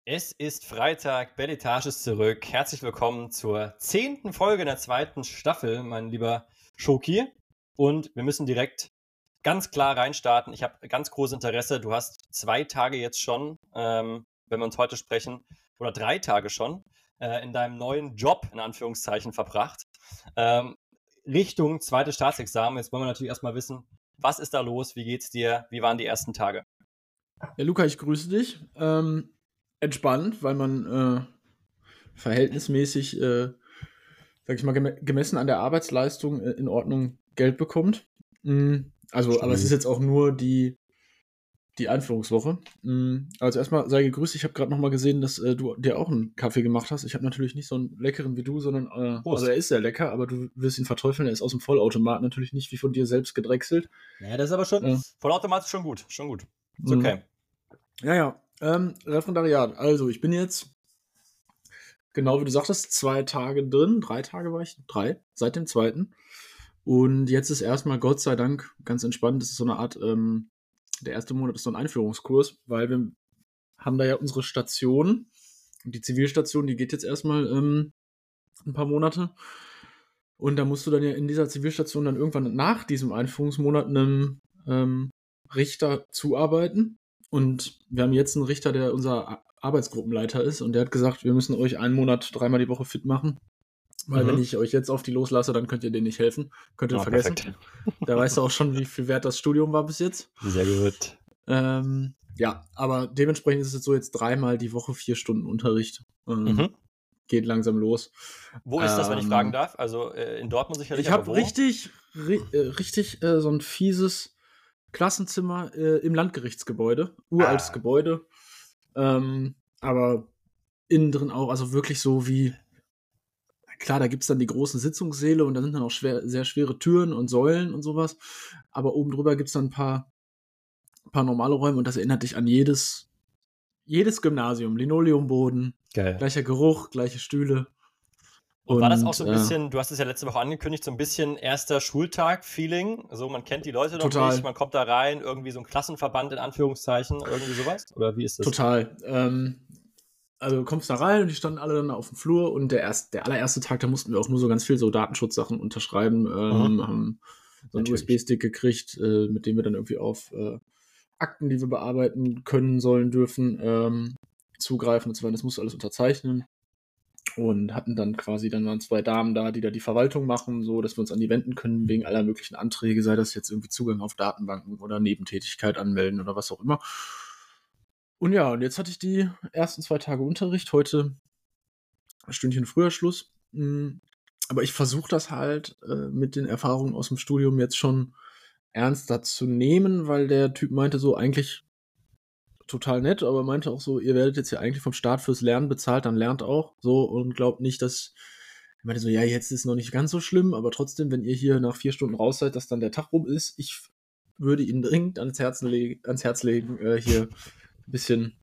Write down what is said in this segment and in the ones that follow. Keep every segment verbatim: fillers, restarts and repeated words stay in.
Es ist Freitag, Beletage ist zurück. Herzlich willkommen zur zehnten Folge der zweiten Staffel, mein lieber Schoki. Und wir müssen direkt ganz klar reinstarten. Ich habe ganz großes Interesse. Du hast zwei Tage jetzt schon, ähm, wenn wir uns heute sprechen, oder drei Tage schon, äh, in deinem neuen Job, in Anführungszeichen, verbracht. Ähm, Richtung zweites Staatsexamen. Jetzt wollen wir natürlich erstmal wissen, was ist da los? Wie geht's dir? Wie waren die ersten Tage? Ja, Luca, ich grüße dich. Ähm, entspannt, weil man äh, verhältnismäßig, äh, sag ich mal, gem gemessen an der Arbeitsleistung äh, in Ordnung Geld bekommt. Mm, also, aber es ist jetzt auch nur die, die Einführungswoche. Mm, also erstmal sei gegrüßt. Ich habe gerade noch mal gesehen, dass äh, du dir auch einen Kaffee gemacht hast. Ich habe natürlich nicht so einen leckeren wie du, sondern, äh, Prost. also er ist sehr lecker, aber du wirst ihn verteufeln. Er ist aus dem Vollautomat, natürlich nicht wie von dir selbst gedrechselt. Ja, das ist aber schon, Äh, vollautomatisch schon gut, schon gut. Ist mm. okay. Ja, ja. Ähm, Referendariat. Also, ich bin jetzt, genau wie du sagtest, zwei Tage drin. Drei Tage war ich. Drei. Seit dem zweiten. Und jetzt ist erstmal, Gott sei Dank, ganz entspannt. Das ist so eine Art, ähm, der erste Monat ist so ein Einführungskurs, weil wir haben da ja unsere Station. Und die Zivilstation, die geht jetzt erstmal ähm, ein paar Monate. Und da musst du dann ja in dieser Zivilstation dann irgendwann nach diesem Einführungsmonat einem ähm, Richter zuarbeiten. Und wir haben jetzt einen Richter, der unser Arbeitsgruppenleiter ist, und der hat gesagt, wir müssen euch einen Monat dreimal die Woche fit machen. Weil Mhm. wenn ich euch jetzt auf die loslasse, dann könnt ihr denen nicht helfen. Könnt ihr Oh, vergessen. perfekt. Da weißt du auch schon, wie viel wert das Studium war bis jetzt. Sehr gut. Ähm, ja, aber dementsprechend ist es jetzt so, jetzt dreimal die Woche vier Stunden Unterricht. Ähm, Mhm. Geht langsam los. Wo ist das, wenn ich Ähm, fragen darf? Also äh, in Dortmund sicherlich, Ich aber habe wo? richtig, ri äh, richtig äh, so ein fieses Klassenzimmer äh, im Landgerichtsgebäude. Uraltes Ah. Gebäude. Ähm, aber innen drin auch, also wirklich so wie, klar, da gibt es dann die großen Sitzungssäle und da sind dann auch schwer, sehr schwere Türen und Säulen und sowas. Aber oben drüber gibt es dann ein paar, paar normale Räume und das erinnert dich an jedes, jedes Gymnasium. Linoleumboden, Geil. gleicher Geruch, gleiche Stühle. Und war das auch Und, so ein äh, bisschen, du hast es ja letzte Woche angekündigt, so ein bisschen erster Schultag-Feeling? So, man kennt die Leute noch Total. nicht, man kommt da rein, irgendwie so ein Klassenverband in Anführungszeichen, irgendwie sowas? Oder wie ist das? Total. Ähm, also du kommst da rein und die standen alle dann auf dem Flur und der, erst, der allererste Tag, da mussten wir auch nur so ganz viel so Datenschutzsachen unterschreiben, ähm, Mhm. haben so einen Natürlich. U S B-Stick gekriegt, äh, mit dem wir dann irgendwie auf äh, Akten, die wir bearbeiten können, sollen, dürfen, ähm, zugreifen und so weiter. Das musst du alles unterzeichnen. Und hatten dann quasi, dann waren zwei Damen da, die da die Verwaltung machen, so dass wir uns an die wenden können wegen aller möglichen Anträge, sei das jetzt irgendwie Zugang auf Datenbanken oder Nebentätigkeit anmelden oder was auch immer. Und ja, und jetzt hatte ich die ersten zwei Tage Unterricht, heute ein Stündchen früher Schluss. Aber ich versuche das halt äh, mit den Erfahrungen aus dem Studium jetzt schon ernster zu nehmen, weil der Typ meinte so, eigentlich total nett, aber meinte auch so, ihr werdet jetzt ja eigentlich vom Staat fürs Lernen bezahlt, dann lernt auch so und glaubt nicht, dass, er meinte so, ja, jetzt ist noch nicht ganz so schlimm, aber trotzdem, wenn ihr hier nach vier Stunden raus seid, dass dann der Tag rum ist, ich würde Ihnen dringend ans Herz, leg ans Herz legen, äh, hier ein bisschen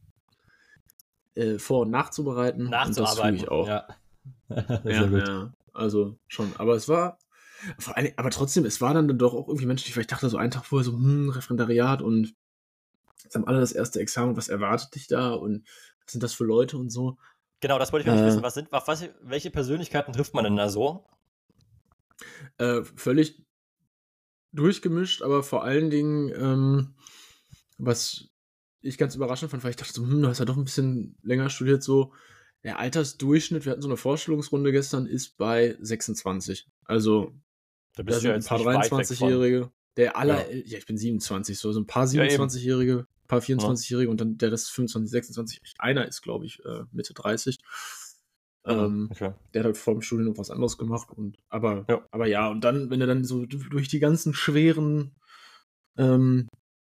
äh, vor- und nachzubereiten. Und das tue Nachzuarbeiten, ich auch. ja. Ja, Sehr gut. ja, also schon. Aber es war, vor allem, aber trotzdem, es war dann doch auch irgendwie menschlich, weil ich dachte so einen Tag vorher so, hm, Referendariat und jetzt haben alle das erste Examen, was erwartet dich da und was sind das für Leute und so. Genau, das wollte ich nämlich Äh, wissen. Was sind, auf was, welche Persönlichkeiten trifft man denn da so? äh, völlig durchgemischt, aber vor allen Dingen, ähm, was ich ganz überraschend fand, weil ich dachte so, hm, du hast ja doch ein bisschen länger studiert, so, der Altersdurchschnitt, wir hatten so eine Vorstellungsrunde gestern, ist bei sechsundzwanzig. Also, Da da bist du sind ja ein jetzt paar nicht weit weg von. dreiundzwanzigjährige, der aller, Ja. ja, ich bin siebenundzwanzig, so, so ein paar Ja, eben. siebenundzwanzigjährige, ein paar Ja. vierundzwanzigjährige und dann der Rest fünfundzwanzig, sechsundzwanzig. Einer ist, glaube ich, äh, Mitte dreißig. Ähm, Okay. Der hat halt vor dem Studium noch was anderes gemacht. Und, aber, Ja. aber ja, und dann, wenn du dann so d- durch die ganzen schweren ähm,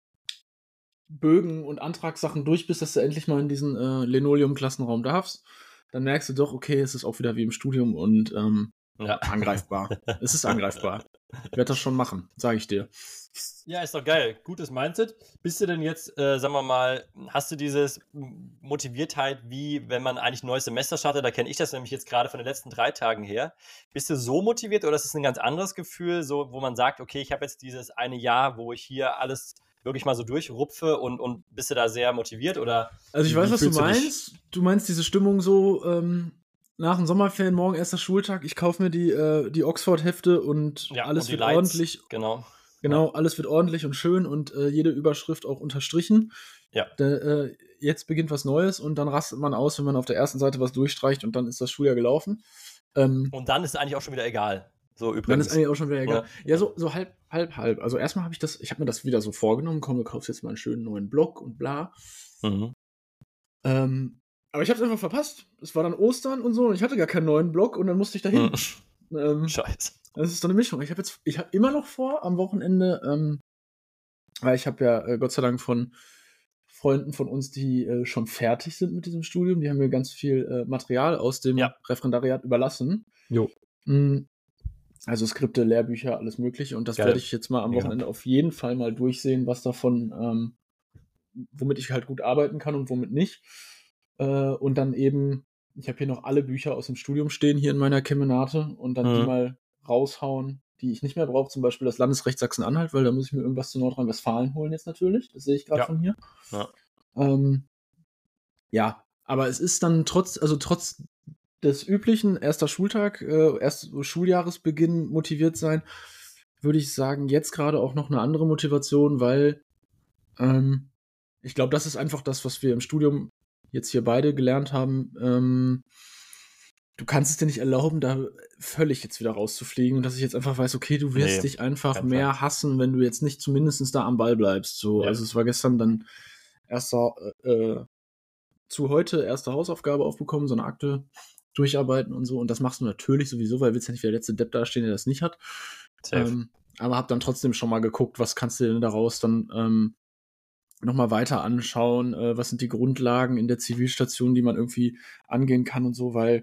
Bögen und Antragssachen durch bist, dass du endlich mal in diesen äh, Linoleum-Klassenraum darfst, dann merkst du doch, okay, es ist auch wieder wie im Studium und ähm, Ja. angreifbar. Es ist angreifbar. Ich werde das schon machen, sage ich dir. Ja, ist doch geil. Gutes Mindset. Bist du denn jetzt, äh, sagen wir mal, hast du dieses Motiviertheit, wie wenn man eigentlich ein neues Semester startet? Da kenne ich das nämlich jetzt gerade von den letzten drei Tagen her. Bist du so motiviert oder ist es ein ganz anderes Gefühl, so, wo man sagt, okay, ich habe jetzt dieses eine Jahr, wo ich hier alles wirklich mal so durchrupfe und, und bist du da sehr motiviert oder? Also ich wie, weiß, wie was du fühlst dich? meinst. Du meinst diese Stimmung so, ähm, nach dem Sommerferien, morgen erster Schultag, ich kaufe mir die, äh, die Oxford-Hefte und Ja, alles und die wird Lights, ordentlich. genau. Genau, alles wird ordentlich und schön und äh, jede Überschrift auch unterstrichen. Ja. Da, äh, jetzt beginnt was Neues und dann rastet man aus, wenn man auf der ersten Seite was durchstreicht und dann ist das Schuljahr gelaufen. Ähm, Und dann ist es eigentlich auch schon wieder egal. So übrigens. dann ist eigentlich auch schon wieder egal. Ja, Ja, so, so halb, halb, halb. Also erstmal habe ich das, ich habe mir das wieder so vorgenommen, komm, du kaufst jetzt mal einen schönen neuen Blog und bla. Mhm. Ähm, aber ich habe es einfach verpasst. Es war dann Ostern und so und ich hatte gar keinen neuen Blog und dann musste ich dahin. Mhm. Ähm, Scheiße. Das ist so eine Mischung. Ich habe jetzt, ich habe immer noch vor, am Wochenende, ähm, weil ich habe ja äh, Gott sei Dank von Freunden von uns, die äh, schon fertig sind mit diesem Studium, die haben mir ganz viel äh, Material aus dem Ja. Referendariat überlassen. Jo. Mm, Also Skripte, Lehrbücher, alles Mögliche. Und das Geil. werde ich jetzt mal am Mega. Wochenende auf jeden Fall mal durchsehen, was davon, ähm, womit ich halt gut arbeiten kann und womit nicht. Äh, und dann eben, ich habe hier noch alle Bücher aus dem Studium stehen hier in meiner Kemenate und dann die Mhm. mal raushauen, die ich nicht mehr brauche, zum Beispiel das Landesrecht Sachsen-Anhalt, weil da muss ich mir irgendwas zu Nordrhein-Westfalen holen jetzt natürlich. Das sehe ich gerade Ja. von hier. Ja. Ähm, ja, aber es ist dann trotz, also trotz des üblichen erster Schultag, äh, erst Schuljahresbeginn motiviert sein, würde ich sagen, jetzt gerade auch noch eine andere Motivation, weil ähm, ich glaube, das ist einfach das, was wir im Studium jetzt hier beide gelernt haben. Ähm, du kannst es dir nicht erlauben, da völlig jetzt wieder rauszufliegen und dass ich jetzt einfach weiß, okay, du wirst Nee, dich einfach kein mehr Fall. hassen, wenn du jetzt nicht zumindest da am Ball bleibst. So, Ja. also es war gestern dann erster äh, zu heute erste Hausaufgabe aufbekommen, so eine Akte durcharbeiten und so. Und das machst du natürlich sowieso, weil willst ja nicht wie der letzte Depp dastehen, der das nicht hat. Safe. Ähm, aber hab dann trotzdem schon mal geguckt, was kannst du denn daraus dann ähm, nochmal weiter anschauen, äh, was sind die Grundlagen in der Zivilstation, die man irgendwie angehen kann und so, weil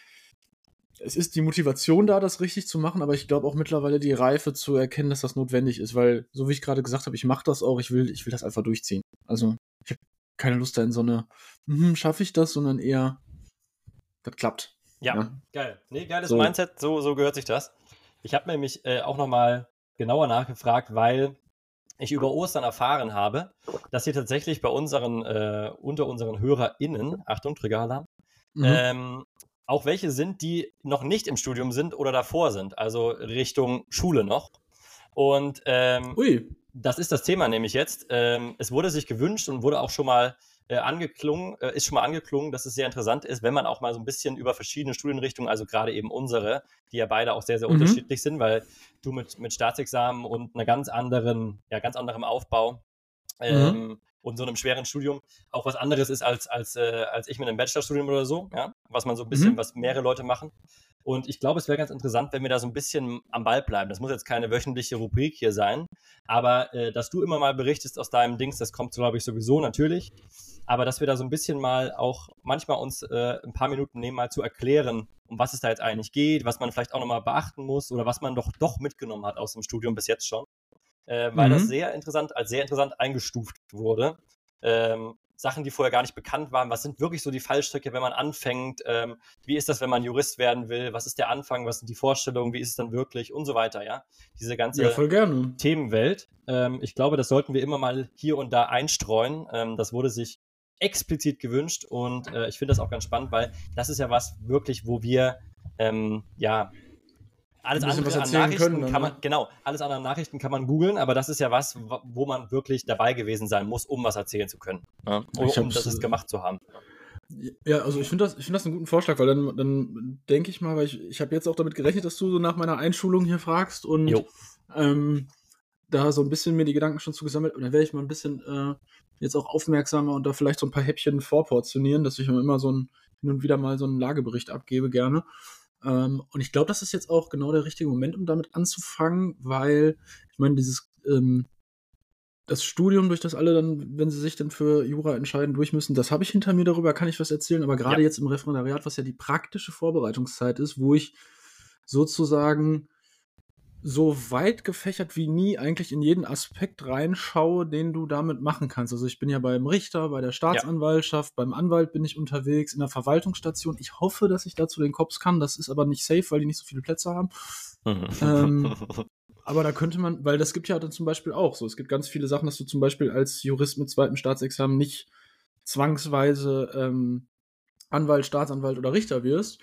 es ist die Motivation da, das richtig zu machen, aber ich glaube auch mittlerweile die Reife zu erkennen, dass das notwendig ist, weil, so wie ich gerade gesagt habe, ich mache das auch, ich will, ich will das einfach durchziehen. Also, ich habe keine Lust da in so eine, hm, schaffe ich das, sondern eher, das klappt. Ja, Ja. geil. Nee, geiles So. Mindset, so, so gehört sich das. Ich habe nämlich äh, auch nochmal genauer nachgefragt, weil ich über Ostern erfahren habe, dass hier tatsächlich bei unseren, äh, unter unseren HörerInnen, Achtung, Trigger-Alarm, Mhm. ähm, auch welche sind, die noch nicht im Studium sind oder davor sind, also Richtung Schule noch. Und ähm, Ui. das ist das Thema nämlich jetzt. Ähm, es wurde sich gewünscht und wurde auch schon mal äh, angeklungen, äh, ist schon mal angeklungen, dass es sehr interessant ist, wenn man auch mal so ein bisschen über verschiedene Studienrichtungen, also gerade eben unsere, die ja beide auch sehr, sehr Mhm. unterschiedlich sind, weil du mit, mit Staatsexamen und einer ganz anderen, ja, ganz anderem Aufbau ähm, Mhm. und so einem schweren Studium auch was anderes ist als, als, äh, als ich mit einem Bachelorstudium oder so, ja, was man so ein bisschen, Mhm. was mehrere Leute machen. Und ich glaube, es wäre ganz interessant, wenn wir da so ein bisschen am Ball bleiben. Das muss jetzt keine wöchentliche Rubrik hier sein, aber äh, dass du immer mal berichtest aus deinem Dings, das kommt, glaube ich, sowieso natürlich. Aber dass wir da so ein bisschen mal auch manchmal uns äh, ein paar Minuten nehmen, mal zu erklären, um was es da jetzt eigentlich geht, was man vielleicht auch nochmal beachten muss oder was man doch doch mitgenommen hat aus dem Studium bis jetzt schon. Äh, weil das Mhm. sehr interessant, als sehr interessant eingestuft wurde. Ähm, Sachen, die vorher gar nicht bekannt waren. Was sind wirklich so die Fallstricke, wenn man anfängt? Ähm, wie ist das, wenn man Jurist werden will? Was ist der Anfang? Was sind die Vorstellungen? Wie ist es dann wirklich? Und so weiter, ja. Diese ganze Ja, voll gerne. Themenwelt. Ähm, ich glaube, das sollten wir immer mal hier und da einstreuen. Ähm, das wurde sich explizit gewünscht und äh, ich finde das auch ganz spannend, weil das ist ja was wirklich, wo wir ähm, ja alles Ein bisschen was andere an erzählen Nachrichten können dann, kann man, ne? genau, alles andere an Nachrichten kann man googeln, aber das ist ja was, wo wo man wirklich dabei gewesen sein muss, um was erzählen zu können. Ja? Ich Um, um hab's, das es äh, gemacht zu haben. Ja, also ich finde das, ich finde das einen guten Vorschlag, weil dann, dann denke ich mal, weil ich, ich habe jetzt auch damit gerechnet, dass du so nach meiner Einschulung hier fragst und Jo. ähm, da so ein bisschen mir die Gedanken schon zugesammelt und dann werde ich mal ein bisschen äh, jetzt auch aufmerksamer und da vielleicht so ein paar Häppchen vorportionieren, dass ich immer so ein, hin und wieder mal so einen Lagebericht abgebe, gerne. Ähm, und ich glaube, das ist jetzt auch genau der richtige Moment, um damit anzufangen, weil ich meine, dieses ähm, das Studium, durch das alle dann, wenn sie sich dann für Jura entscheiden, durch müssen, das habe ich hinter mir, darüber kann ich was erzählen, aber gerade Ja. jetzt im Referendariat, was ja die praktische Vorbereitungszeit ist, wo ich sozusagen so weit gefächert wie nie eigentlich in jeden Aspekt reinschaue, den du damit machen kannst. Also ich bin ja beim Richter, bei der Staatsanwaltschaft, beim Anwalt bin ich unterwegs, in der Verwaltungsstation. Ich hoffe, dass ich dazu den Cops kann, das ist aber nicht safe, weil die nicht so viele Plätze haben. Ähm, Aber da könnte man, weil das gibt ja dann zum Beispiel auch so, es gibt ganz viele Sachen, dass du zum Beispiel als Jurist mit zweitem Staatsexamen nicht zwangsweise ähm, Anwalt, Staatsanwalt oder Richter wirst,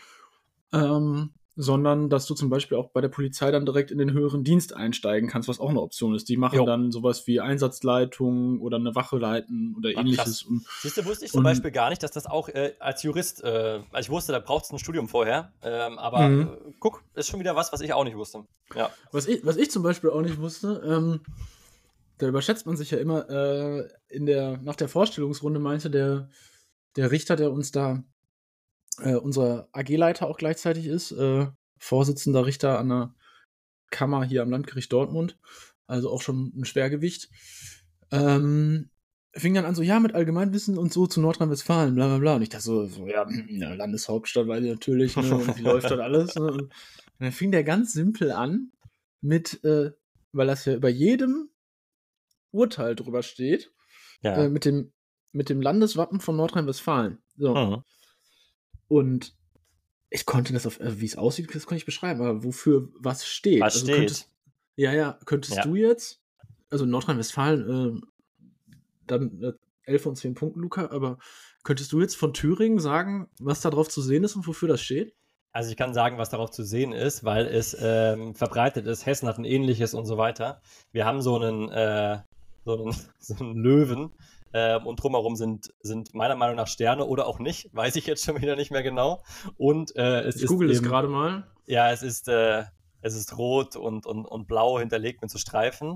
ähm, sondern dass du zum Beispiel auch bei der Polizei dann direkt in den höheren Dienst einsteigen kannst, was auch eine Option ist. Die machen Jo. dann sowas wie Einsatzleitung oder eine Wache leiten oder Ach, ähnliches. Und, Siehst du, wusste ich zum und- Beispiel gar nicht, dass das auch äh, als Jurist, äh, also ich wusste, da braucht es ein Studium vorher, ähm, aber Mhm. äh, guck, ist schon wieder was, was ich auch nicht wusste. Ja. was, ich, was ich zum Beispiel auch nicht wusste, ähm, da überschätzt man sich ja immer, äh, in der, nach der Vorstellungsrunde meinte der, der Richter, der uns da, äh, unser A G-Leiter auch gleichzeitig ist, äh, Vorsitzender Richter an der Kammer hier am Landgericht Dortmund, also auch schon ein Schwergewicht, ähm, fing dann an so, ja, mit Allgemeinwissen und so zu Nordrhein-Westfalen, bla bla bla. Und ich dachte so, so ja, ja, Landeshauptstadt, weiß ich natürlich, ne, und wie läuft das alles, ne? Und dann fing der ganz simpel an mit, äh, weil das ja über jedem Urteil drüber steht, Ja. äh, mit dem, mit dem Landeswappen von Nordrhein-Westfalen. So. Mhm. Und ich konnte das auf, äh, wie es aussieht, das konnte ich beschreiben, aber wofür was steht. Was also steht? Könntest, ja, ja, könntest Ja. du jetzt, also Nordrhein-Westfalen, äh, dann äh, elf von zehn Punkten, Luca, aber könntest du jetzt von Thüringen sagen, was da drauf zu sehen ist und wofür das steht? Also ich kann sagen, was darauf zu sehen ist, weil es ähm, verbreitet ist. Hessen hat ein ähnliches und so weiter. Wir haben so einen, äh, so einen, so einen Löwen ähm, und drumherum sind, sind meiner Meinung nach Sterne oder auch nicht, weiß ich jetzt schon wieder nicht mehr genau. Und äh, es Ich ist google es eben- gerade mal. Ja, es ist, äh, es ist rot und, und, und blau hinterlegt mit so Streifen.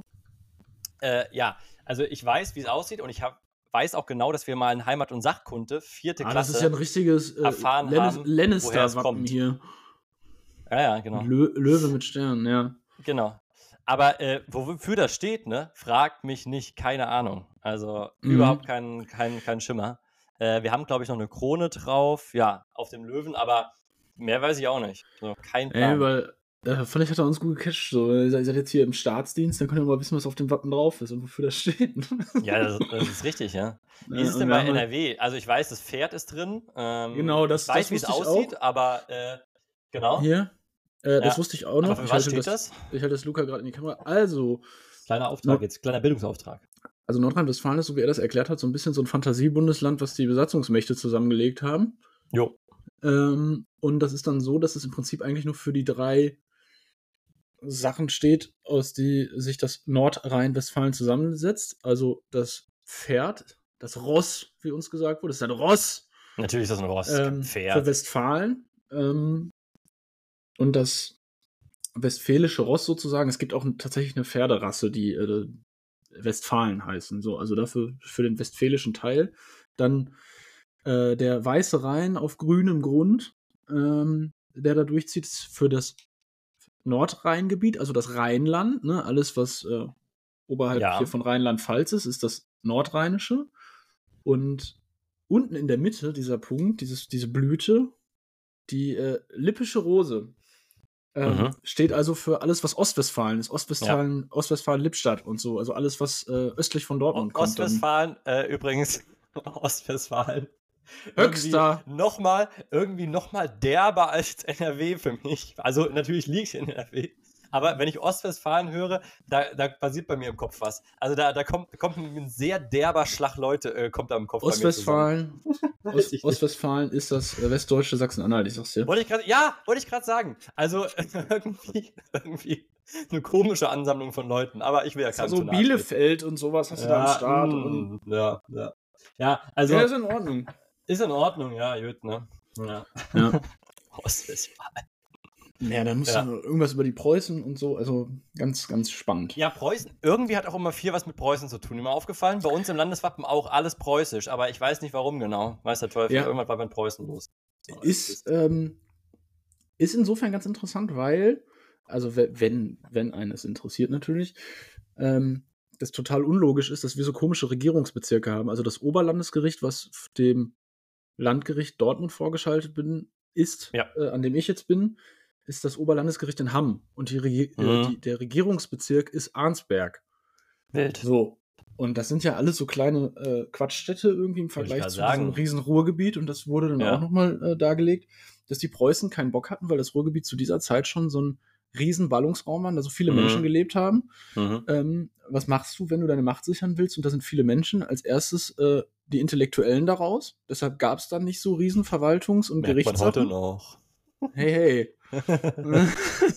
Äh, ja, also ich weiß, wie es aussieht und ich hab, weiß auch genau, dass wir mal in Heimat- und Sachkunde, vierte Ah, Klasse, das ist ja ein richtiges äh, erfahren Lannis- haben, woher es Lannister-Wappen kommt. hier. ja, ja, genau. Lö Löwe mit Sternen, ja. Genau. Aber äh, wofür das steht, ne, fragt mich nicht, keine Ahnung. Also Mhm. überhaupt keinen kein, kein Schimmer. Äh, wir haben, glaube ich, noch eine Krone drauf, ja, auf dem Löwen, aber mehr weiß ich auch nicht. So, kein Ey, Plan. weil, äh, fand ich, hat er uns gut gecatcht. So, ihr seid ihr seid jetzt hier im Staatsdienst, dann könnt ihr mal wissen, was auf dem Wappen drauf ist und wofür das steht. Ja, das, das ist richtig, ja. Wie Ja, ist es und denn wir bei haben halt- N R W? Also ich weiß, das Pferd ist drin. Ähm, Genau, das- ich weiß, das wie es wusste ich aussieht, auch. aber äh, genau. Hier, äh, das Ja. wusste ich auch noch. Aber für ich was halte steht das? Ich halte das Luca gerade in die Kamera. Also, Kleiner Auftrag No- jetzt, kleiner Bildungsauftrag. also Nordrhein-Westfalen ist, so wie er das erklärt hat, so ein bisschen so ein Fantasiebundesland, was die Besatzungsmächte zusammengelegt haben. Jo. Ähm, und das ist dann so, dass es im Prinzip eigentlich nur für die drei Sachen steht, aus die sich das Nordrhein-Westfalen zusammensetzt. Also das Pferd, das Ross, wie uns gesagt wurde, das ist ein Ross Natürlich ist das ein Ross, ähm, für Pferd. Westfalen. Ähm, und das westfälische Ross sozusagen. Es gibt auch n- tatsächlich eine Pferderasse, die äh, Westfalen heißen. So, also dafür für den westfälischen Teil. Dann äh, der weiße Rhein auf grünem Grund, ähm, der da durchzieht, ist für das Nordrhein-Gebiet, also das Rheinland. Ne? Alles, was äh, oberhalb Ja. hier von Rheinland-Pfalz ist, ist das Nordrheinische. Und unten in der Mitte dieser Punkt, dieses, diese Blüte, die äh, Lippische Rose, ähm, Mhm. steht also für alles, was Ostwestfalen ist. Ostwestfalen, Ostwestfalen-Lippstadt und so. Also alles, was äh, östlich von Dortmund O- kommt. dann. Ostwestfalen, äh, übrigens, Ostwestfalen. Höchster. Nochmal, irgendwie nochmal derber als N R W für mich. Also natürlich liegt es in N R W. Aber wenn ich Ostwestfalen höre, da, da passiert bei mir im Kopf was. Also da, da kommt, kommt ein sehr derber Schlag Leute, äh, kommt da im Kopf Ostwestfalen, bei mir zusammen. Ost, Weiß ich nicht. Ostwestfalen ist das äh, westdeutsche Sachsen-Anhalt, ich sag's dir. Wollte ich gerade, ja, wollte ich gerade sagen. Also irgendwie, irgendwie eine komische Ansammlung von Leuten. Aber ich will ja keinem Also zu nahe treten. Bielefeld und sowas hast du da am Start. Und, mm, ja, ja. Ja, also ja, ist in Ordnung. ist in Ordnung, ja, gut, ne? Ja. Ja. Ostwestfalen. Ja, dann musst Ja. du noch irgendwas über die Preußen und so, also ganz, ganz spannend. Ja, Preußen, irgendwie hat auch immer viel was mit Preußen zu tun. Immer aufgefallen. Bei uns im Landeswappen auch alles preußisch, aber ich weiß nicht warum genau. Weiß der Teufel, Ja. irgendwas war bei Preußen los. Ist, ähm, ist insofern ganz interessant, weil, also we- wenn, wenn eines interessiert natürlich, ähm, das total unlogisch ist, dass wir so komische Regierungsbezirke haben. Also das Oberlandesgericht, was f- dem Landgericht Dortmund vorgeschaltet bin, ist, Ja. äh, an dem ich jetzt bin, ist das Oberlandesgericht in Hamm. Und die Regi Mhm. äh, die, der Regierungsbezirk ist Arnsberg. Wild. So. Und das sind ja alles so kleine äh, Quatschstädte irgendwie im Wollte ich Vergleich grad zu sagen. diesem riesen Ruhrgebiet. Und das wurde dann Ja. auch nochmal äh, dargelegt, dass die Preußen keinen Bock hatten, weil das Ruhrgebiet zu dieser Zeit schon so ein riesen Ballungsraum waren, da so viele Mhm. Menschen gelebt haben. Mhm. Ähm, was machst du, wenn du deine Macht sichern willst und da sind viele Menschen? Als erstes äh, die Intellektuellen daraus. Deshalb gab es dann nicht so riesen Verwaltungs- und Merkt man heute Gerichtssachen. noch. Hey, hey.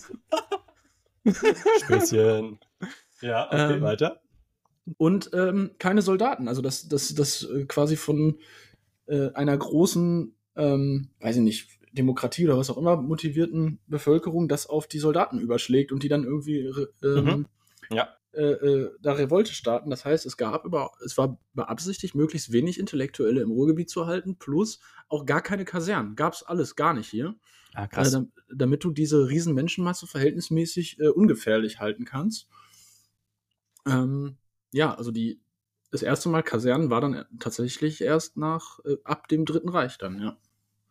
Späßchen. Ja, okay, Ähm, weiter. Und ähm, keine Soldaten. Also das, das, das äh, quasi von äh, einer großen, ähm, weiß ich nicht, Demokratie oder was auch immer, motivierten Bevölkerung das auf die Soldaten überschlägt und die dann irgendwie re- ähm, Mhm. Ja. äh, äh, da Revolte starten. Das heißt, es gab über, es war beabsichtigt, möglichst wenig Intellektuelle im Ruhrgebiet zu halten, plus auch gar keine Kasernen. Gab es alles gar nicht hier. Ah, Äh, krass. dam- damit du diese riesen Menschenmasse verhältnismäßig äh, ungefährlich halten kannst. Ähm, ja, also die, das erste Mal Kasernen war dann tatsächlich erst nach, äh, ab dem Dritten Reich dann, ja.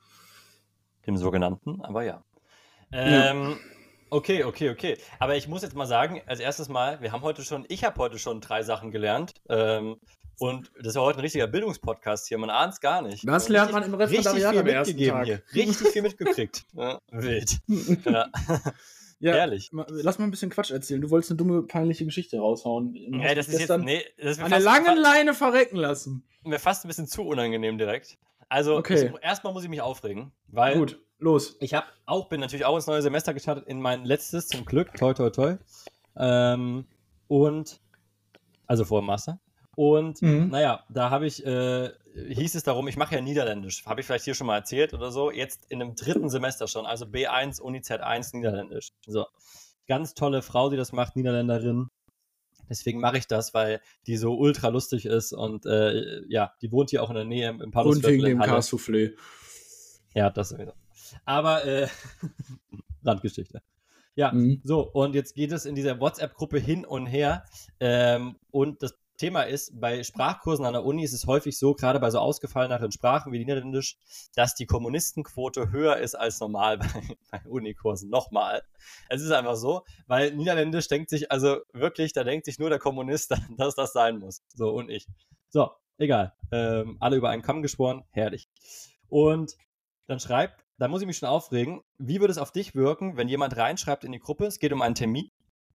Dem sogenannten, aber ja. Ja. Ähm, okay, okay, okay. Aber ich muss jetzt mal sagen, als erstes Mal, wir haben heute schon, ich habe heute schon drei Sachen gelernt. Ähm, und das ist ja heute ein richtiger Bildungspodcast hier, man ahnt es gar nicht. Das Also lernt richtig, man im richtig Referendariat viel am ersten mitgegeben Tag. hier. Richtig viel mitgekriegt. Ja, wild. Ja. Ja, Herrlich. ma- lass mal ein bisschen Quatsch erzählen. Du wolltest eine dumme, peinliche Geschichte raushauen. Du Ja, hast das mich ist jetzt, gestern nee, das ist mir an der fast, langen fa Leine verrecken lassen. mir fast ein bisschen zu unangenehm direkt. Also, ich, Okay, erstmal muss ich mich aufregen, weil gut, los. ich habe auch, bin natürlich auch ins neue Semester gestartet, in mein letztes, zum Glück, toi, toi, toi. Ähm, und, also vor dem Master. Und, Mhm. naja, da habe ich, äh, hieß es darum, ich mache ja Niederländisch. Habe ich vielleicht hier schon mal erzählt oder so. Jetzt in einem dritten Semester schon, also B eins, Uni Z eins, Niederländisch. So. Ganz tolle Frau, die das macht, Niederländerin. Deswegen mache ich das, weil die so ultra lustig ist und äh, ja, die wohnt hier auch in der Nähe im Und Paulusviertel wegen in dem Halle. Cassoufflé. Ja, das sowieso. Aber, äh, Randgeschichte. Ja, Mhm. so, und jetzt geht es in dieser WhatsApp-Gruppe hin und her. Ähm, und das Thema ist, bei Sprachkursen an der Uni ist es häufig so, gerade bei so ausgefalleneren Sprachen wie Niederländisch, dass die Kommunistenquote höher ist als normal bei, bei Unikursen. Nochmal. Es ist einfach so, weil Niederländisch denkt sich, also wirklich, da denkt sich nur der Kommunist, dass das sein muss. So, und ich. So, egal. Ähm, alle über einen Kamm geschworen, herrlich. Und dann schreibt, da muss ich mich schon aufregen, wie würde es auf dich wirken, wenn jemand reinschreibt in die Gruppe, es geht um einen Termin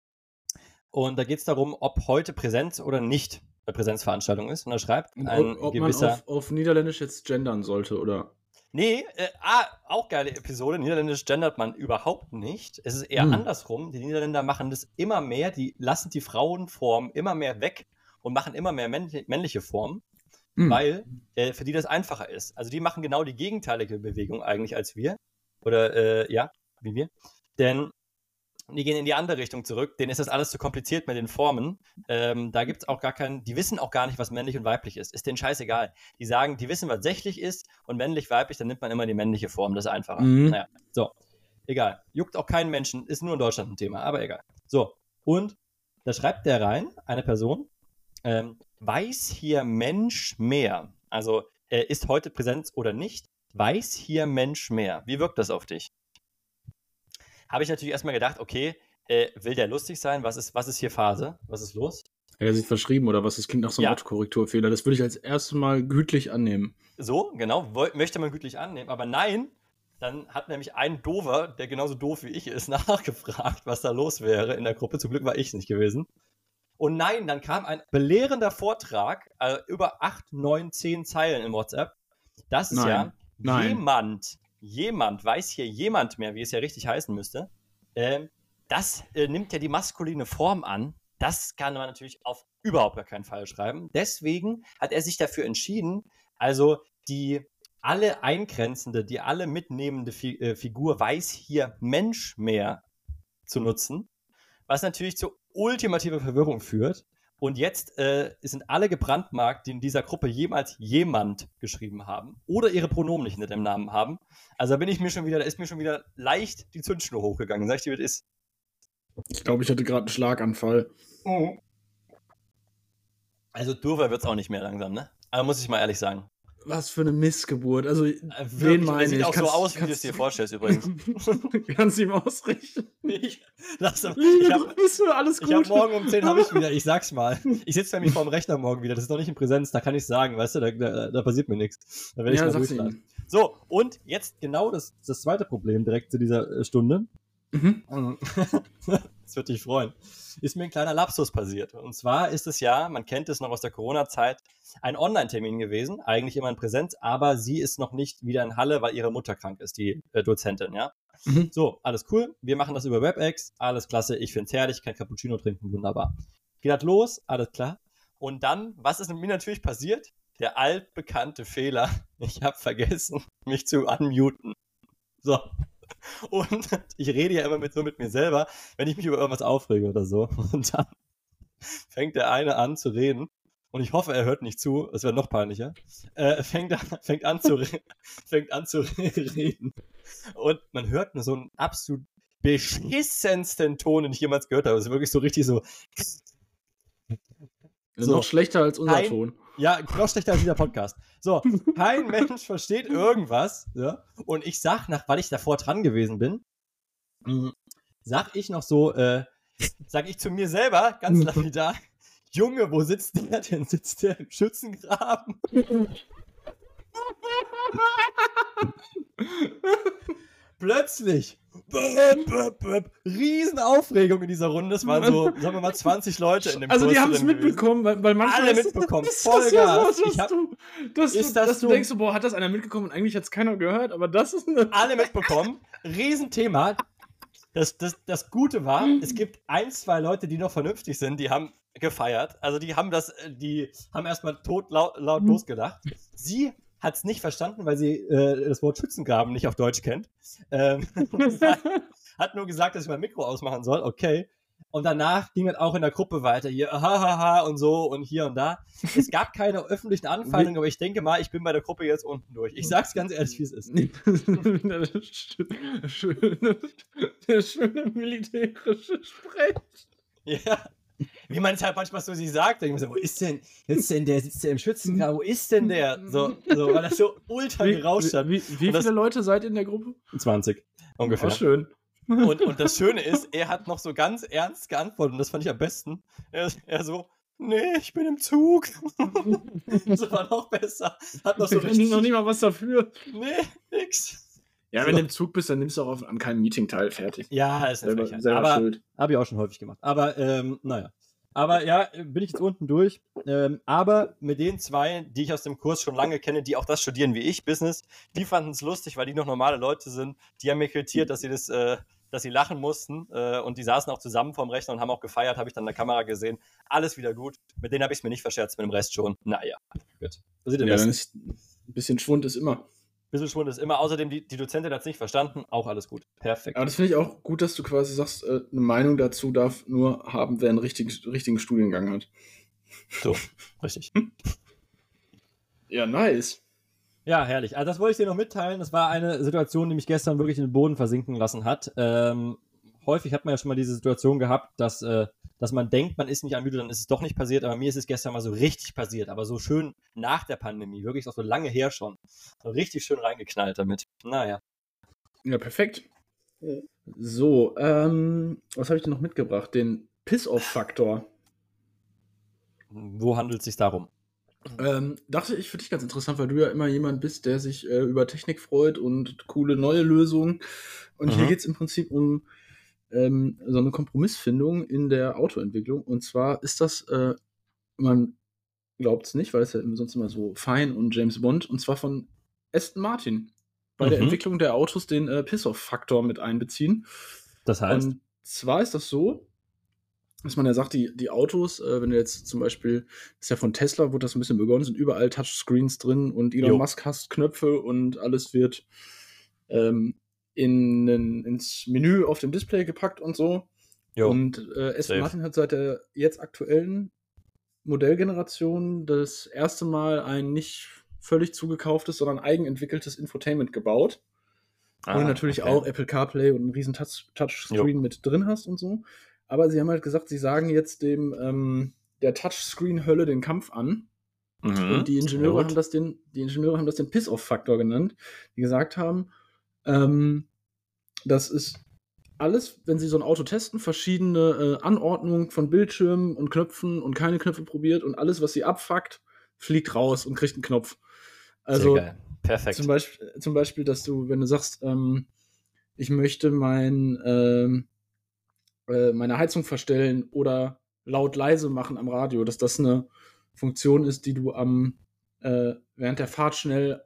und da geht es darum, ob heute Präsenz oder nicht eine Präsenzveranstaltung ist und da schreibt Und ein ob, ob man gewisser, auf, auf Niederländisch jetzt gendern sollte, oder? nee, äh, ah, auch geile Episode, Niederländisch gendert man überhaupt nicht, es ist eher Hm. andersrum, die Niederländer machen das immer mehr, die lassen die Frauenform immer mehr weg und machen immer mehr männliche, männliche Formen. Hm. Weil äh, für die das einfacher ist. Also die machen genau die gegenteilige Bewegung eigentlich als wir. Oder äh, ja, wie wir. Denn die gehen in die andere Richtung zurück. Denen ist das alles zu kompliziert mit den Formen. Ähm, da gibt es auch gar keinen, die wissen auch gar nicht, was männlich und weiblich ist. Ist denen scheißegal. Die sagen, die wissen, was sächlich ist und männlich-weiblich, dann nimmt man immer die männliche Form. Das ist einfacher. Mhm. Naja, so. Egal. Juckt auch keinen Menschen. Ist nur in Deutschland ein Thema, aber egal. So. Und da schreibt der rein, eine Person, ähm, weiß hier Mensch mehr? Also äh, ist heute Präsenz oder nicht? Weiß hier Mensch mehr? Wie wirkt das auf dich? Habe ich natürlich erstmal gedacht, okay, äh, will der lustig sein? Was ist, was ist hier Phase? Was ist los? Hat er sich verschrieben oder was? Das klingt nach so einem Ja. Autokorrekturfehler. Das würde ich als erstes Mal gütlich annehmen. So, genau, woll, möchte man gütlich annehmen, aber nein, dann hat nämlich ein Dover, der genauso doof wie ich ist, nachgefragt, was da los wäre in der Gruppe. Zum Glück war ich es nicht gewesen. Und nein, dann kam ein belehrender Vortrag, äh, über acht, neun, zehn Zeilen im WhatsApp. Das ist Nein. ja, Nein. jemand, jemand, weiß hier jemand mehr, wie es ja richtig heißen müsste, ähm, das äh, nimmt ja die maskuline Form an. Das kann man natürlich auf überhaupt gar keinen Fall schreiben. Deswegen hat er sich dafür entschieden, also die alle eingrenzende, die alle mitnehmende Fi- äh, Figur weiß hier Mensch mehr zu nutzen, was natürlich zu ultimativer Verwirrung führt. Und jetzt äh, sind alle gebrandmarkt, die in dieser Gruppe jemals jemand geschrieben haben oder ihre Pronomen nicht hinter dem Namen haben. Also da bin ich mir schon wieder, da ist mir schon wieder leicht die Zündschnur hochgegangen. Sag ich dir, wie das ist. Ich glaube, ich hatte gerade einen Schlaganfall. Also doofer wird es auch nicht mehr langsam, ne? Aber muss ich mal ehrlich sagen. Was für eine Missgeburt. Also, Äh, wen wirklich, meine der sieht ich? auch so Kannst- aus, wie du es kannst- dir vorstellst übrigens. Kannst du ihm ausrichten? ich lass, ich Liebe hab, Grüße, alles ich hab gut. morgen um zehn habe ich wieder, ich sag's mal. Ich sitze nämlich vorm Rechner morgen wieder, das ist noch nicht in Präsenz, da kann ich sagen, weißt du, da, da, da passiert mir nichts. Da werde ich Ja, mal sag's durchschlagen. ihm. So, und jetzt genau das, das zweite Problem direkt zu dieser äh, Stunde. Mhm. Das wird dich freuen. Ist mir ein kleiner Lapsus passiert. Und zwar ist es ja, man kennt es noch aus der Corona-Zeit, ein Online-Termin gewesen, eigentlich immer in Präsenz, aber sie ist noch nicht wieder in Halle, weil ihre Mutter krank ist, die äh, Dozentin, ja. Mhm. So, alles cool, wir machen das über WebEx, alles klasse, ich find's herrlich, kann Cappuccino trinken, wunderbar. Geht halt los, alles klar. Und dann, was ist mit mir natürlich passiert? Der altbekannte Fehler, ich habe vergessen, mich zu unmuten. So. Und ich rede ja immer mit, so mit mir selber, wenn ich mich über irgendwas aufrege oder so. Und dann fängt der eine an zu reden. Und ich hoffe, er hört nicht zu. Das wäre noch peinlicher. Äh, fängt, an, fängt, an zu re- fängt an zu reden. Und man hört nur so einen absolut beschissensten Ton, den ich jemals gehört habe. Es ist wirklich so richtig so. So. Noch schlechter als unser Kein, Ton. Ja, noch schlechter als dieser Podcast. So, kein Mensch versteht irgendwas. Ja? Und ich sag, nach, weil ich davor dran gewesen bin, mh, sag ich noch so, äh, sag ich zu mir selber, ganz lapidar, Junge, wo sitzt der denn? Sitzt der im Schützengraben? Plötzlich böp, böp, böp, Riesenaufregung in dieser Runde. Es waren so, sagen wir mal, zwanzig Leute in dem Also Kurs die haben es drin mitbekommen, weil, weil manchmal Alle ist- mitbekommen. ist das Vollgas. so, dass Ich hab- du, dass ist du, das dass du so- denkst, so, boah, hat das einer mitbekommen und eigentlich hat es keiner gehört, aber das ist eine... Alle mitbekommen. Riesenthema. Das, das, das Gute war, es gibt ein, zwei Leute, die noch vernünftig sind, die haben gefeiert. Also die haben das, die haben erstmal tot laut, laut losgelacht. Sie hat es nicht verstanden, weil sie äh, das Wort Schützengraben nicht auf Deutsch kennt. Ähm, hat nur gesagt, dass ich mein Mikro ausmachen soll. Okay. Und danach ging es auch in der Gruppe weiter. Hier, hahaha und so und hier und da. Es gab keine öffentlichen Anfeindungen, aber ich denke mal, ich bin bei der Gruppe jetzt unten durch. Ich sag's ganz ehrlich, wie es ist. der schöne, der schöne militärische Sprech. Ja. Wie man es halt manchmal so sich sagt, denke ich mir so, wo ist denn, sitzt denn der, sitzt der im Schützengraben, wo ist denn der? So, so weil das so ultra gerauscht hat. Wie, wie, wie Und das- viele Leute seid ihr in der Gruppe? zwanzig ungefähr. Oh, schön. Und, und das Schöne ist, er hat noch so ganz ernst geantwortet, und das fand ich am besten. Er, er so, nee, ich bin im Zug. Das war noch besser. Hat noch so Wir können richtig, noch nicht mal was dafür. nee, nix. Ja, wenn du im Zug bist, dann nimmst du auch auf, an keinem Meeting teil. Fertig. Ja, ist eine Selber, Frechheit. selber Aber schuld. habe ich auch schon häufig gemacht. Aber, ähm, naja. Aber ja, bin ich jetzt unten durch. Ähm, aber mit den zwei, die ich aus dem Kurs schon lange kenne, die auch das studieren wie ich, Business, die fanden es lustig, weil die noch normale Leute sind. Die haben mir kritisiert, dass sie das, äh, dass sie lachen mussten. Äh, und die saßen auch zusammen vorm Rechner und haben auch gefeiert, habe ich dann in der Kamera gesehen. Alles wieder gut. Mit denen habe ich es mir nicht verscherzt, mit dem Rest schon. Naja, gut. Was sieht denn Ja, das? dann ist ein bisschen Schwund ist immer. Bisschen Schwund ist immer. Außerdem, die, die Dozentin hat es nicht verstanden. Auch alles gut. Perfekt. Aber das finde ich auch gut, dass du quasi sagst, äh, eine Meinung dazu darf nur haben, wer einen richtigen, richtigen Studiengang hat. So, richtig. Ja, nice. Ja, herrlich. Also das wollte ich dir noch mitteilen. Das war eine Situation, die mich gestern wirklich in den Boden versinken lassen hat. Ähm, häufig hat man ja schon mal diese Situation gehabt, dass, äh, dass man denkt, man ist nicht am Müde, dann ist es doch nicht passiert. Aber mir ist es gestern mal so richtig passiert. Aber so schön nach der Pandemie. Wirklich auch so lange her schon. So richtig schön reingeknallt damit. Naja. Ja, perfekt. So, ähm, was habe ich denn noch mitgebracht? Den Piss-Off-Faktor. Wo handelt es sich darum? Ähm, dachte ich für dich ganz interessant, weil du ja immer jemand bist, der sich äh, über Technik freut und coole neue Lösungen. Und Mhm. hier geht es im Prinzip um ähm, so eine Kompromissfindung in der Autoentwicklung. Und zwar ist das, äh, man glaubt es nicht, weil es ja sonst immer so fein und James Bond, und zwar von Aston Martin. Bei der Mhm. Entwicklung der Autos den äh, Piss-Off-Faktor mit einbeziehen. Das heißt? Und zwar ist das so, dass man ja sagt, die, die Autos, äh, wenn du jetzt zum Beispiel, das ist ja von Tesla, wurde das ein bisschen begonnen, sind überall Touchscreens drin und Elon Jo. Musk hasst Knöpfe und alles wird ähm, in, in, ins Menü auf dem Display gepackt und so. Jo. Und äh, Aston Safe. Martin hat seit der jetzt aktuellen Modellgeneration das erste Mal ein nicht völlig zugekauftes, sondern eigenentwickeltes Infotainment gebaut. Ah, wo du natürlich okay. auch Apple CarPlay und einen riesen Touch- Touchscreen mit drin hast und so. Aber sie haben halt gesagt, sie sagen jetzt dem ähm, der Touchscreen-Hölle den Kampf an. Mhm. Und die Ingenieure Gut. haben das den, die Ingenieure haben das den Piss-Off-Faktor genannt, die gesagt haben, ähm, das ist alles, wenn sie so ein Auto testen, verschiedene äh, Anordnungen von Bildschirmen und Knöpfen und keine Knöpfe probiert und alles, was sie abfuckt, fliegt raus und kriegt einen Knopf. Also Sehr geil. Perfekt. zum Beispiel, zum Beispiel, dass du, wenn du sagst, ähm, ich möchte mein, ähm, äh, meine Heizung verstellen oder laut leise machen am Radio, dass das eine Funktion ist, die du am äh, während der Fahrt schnell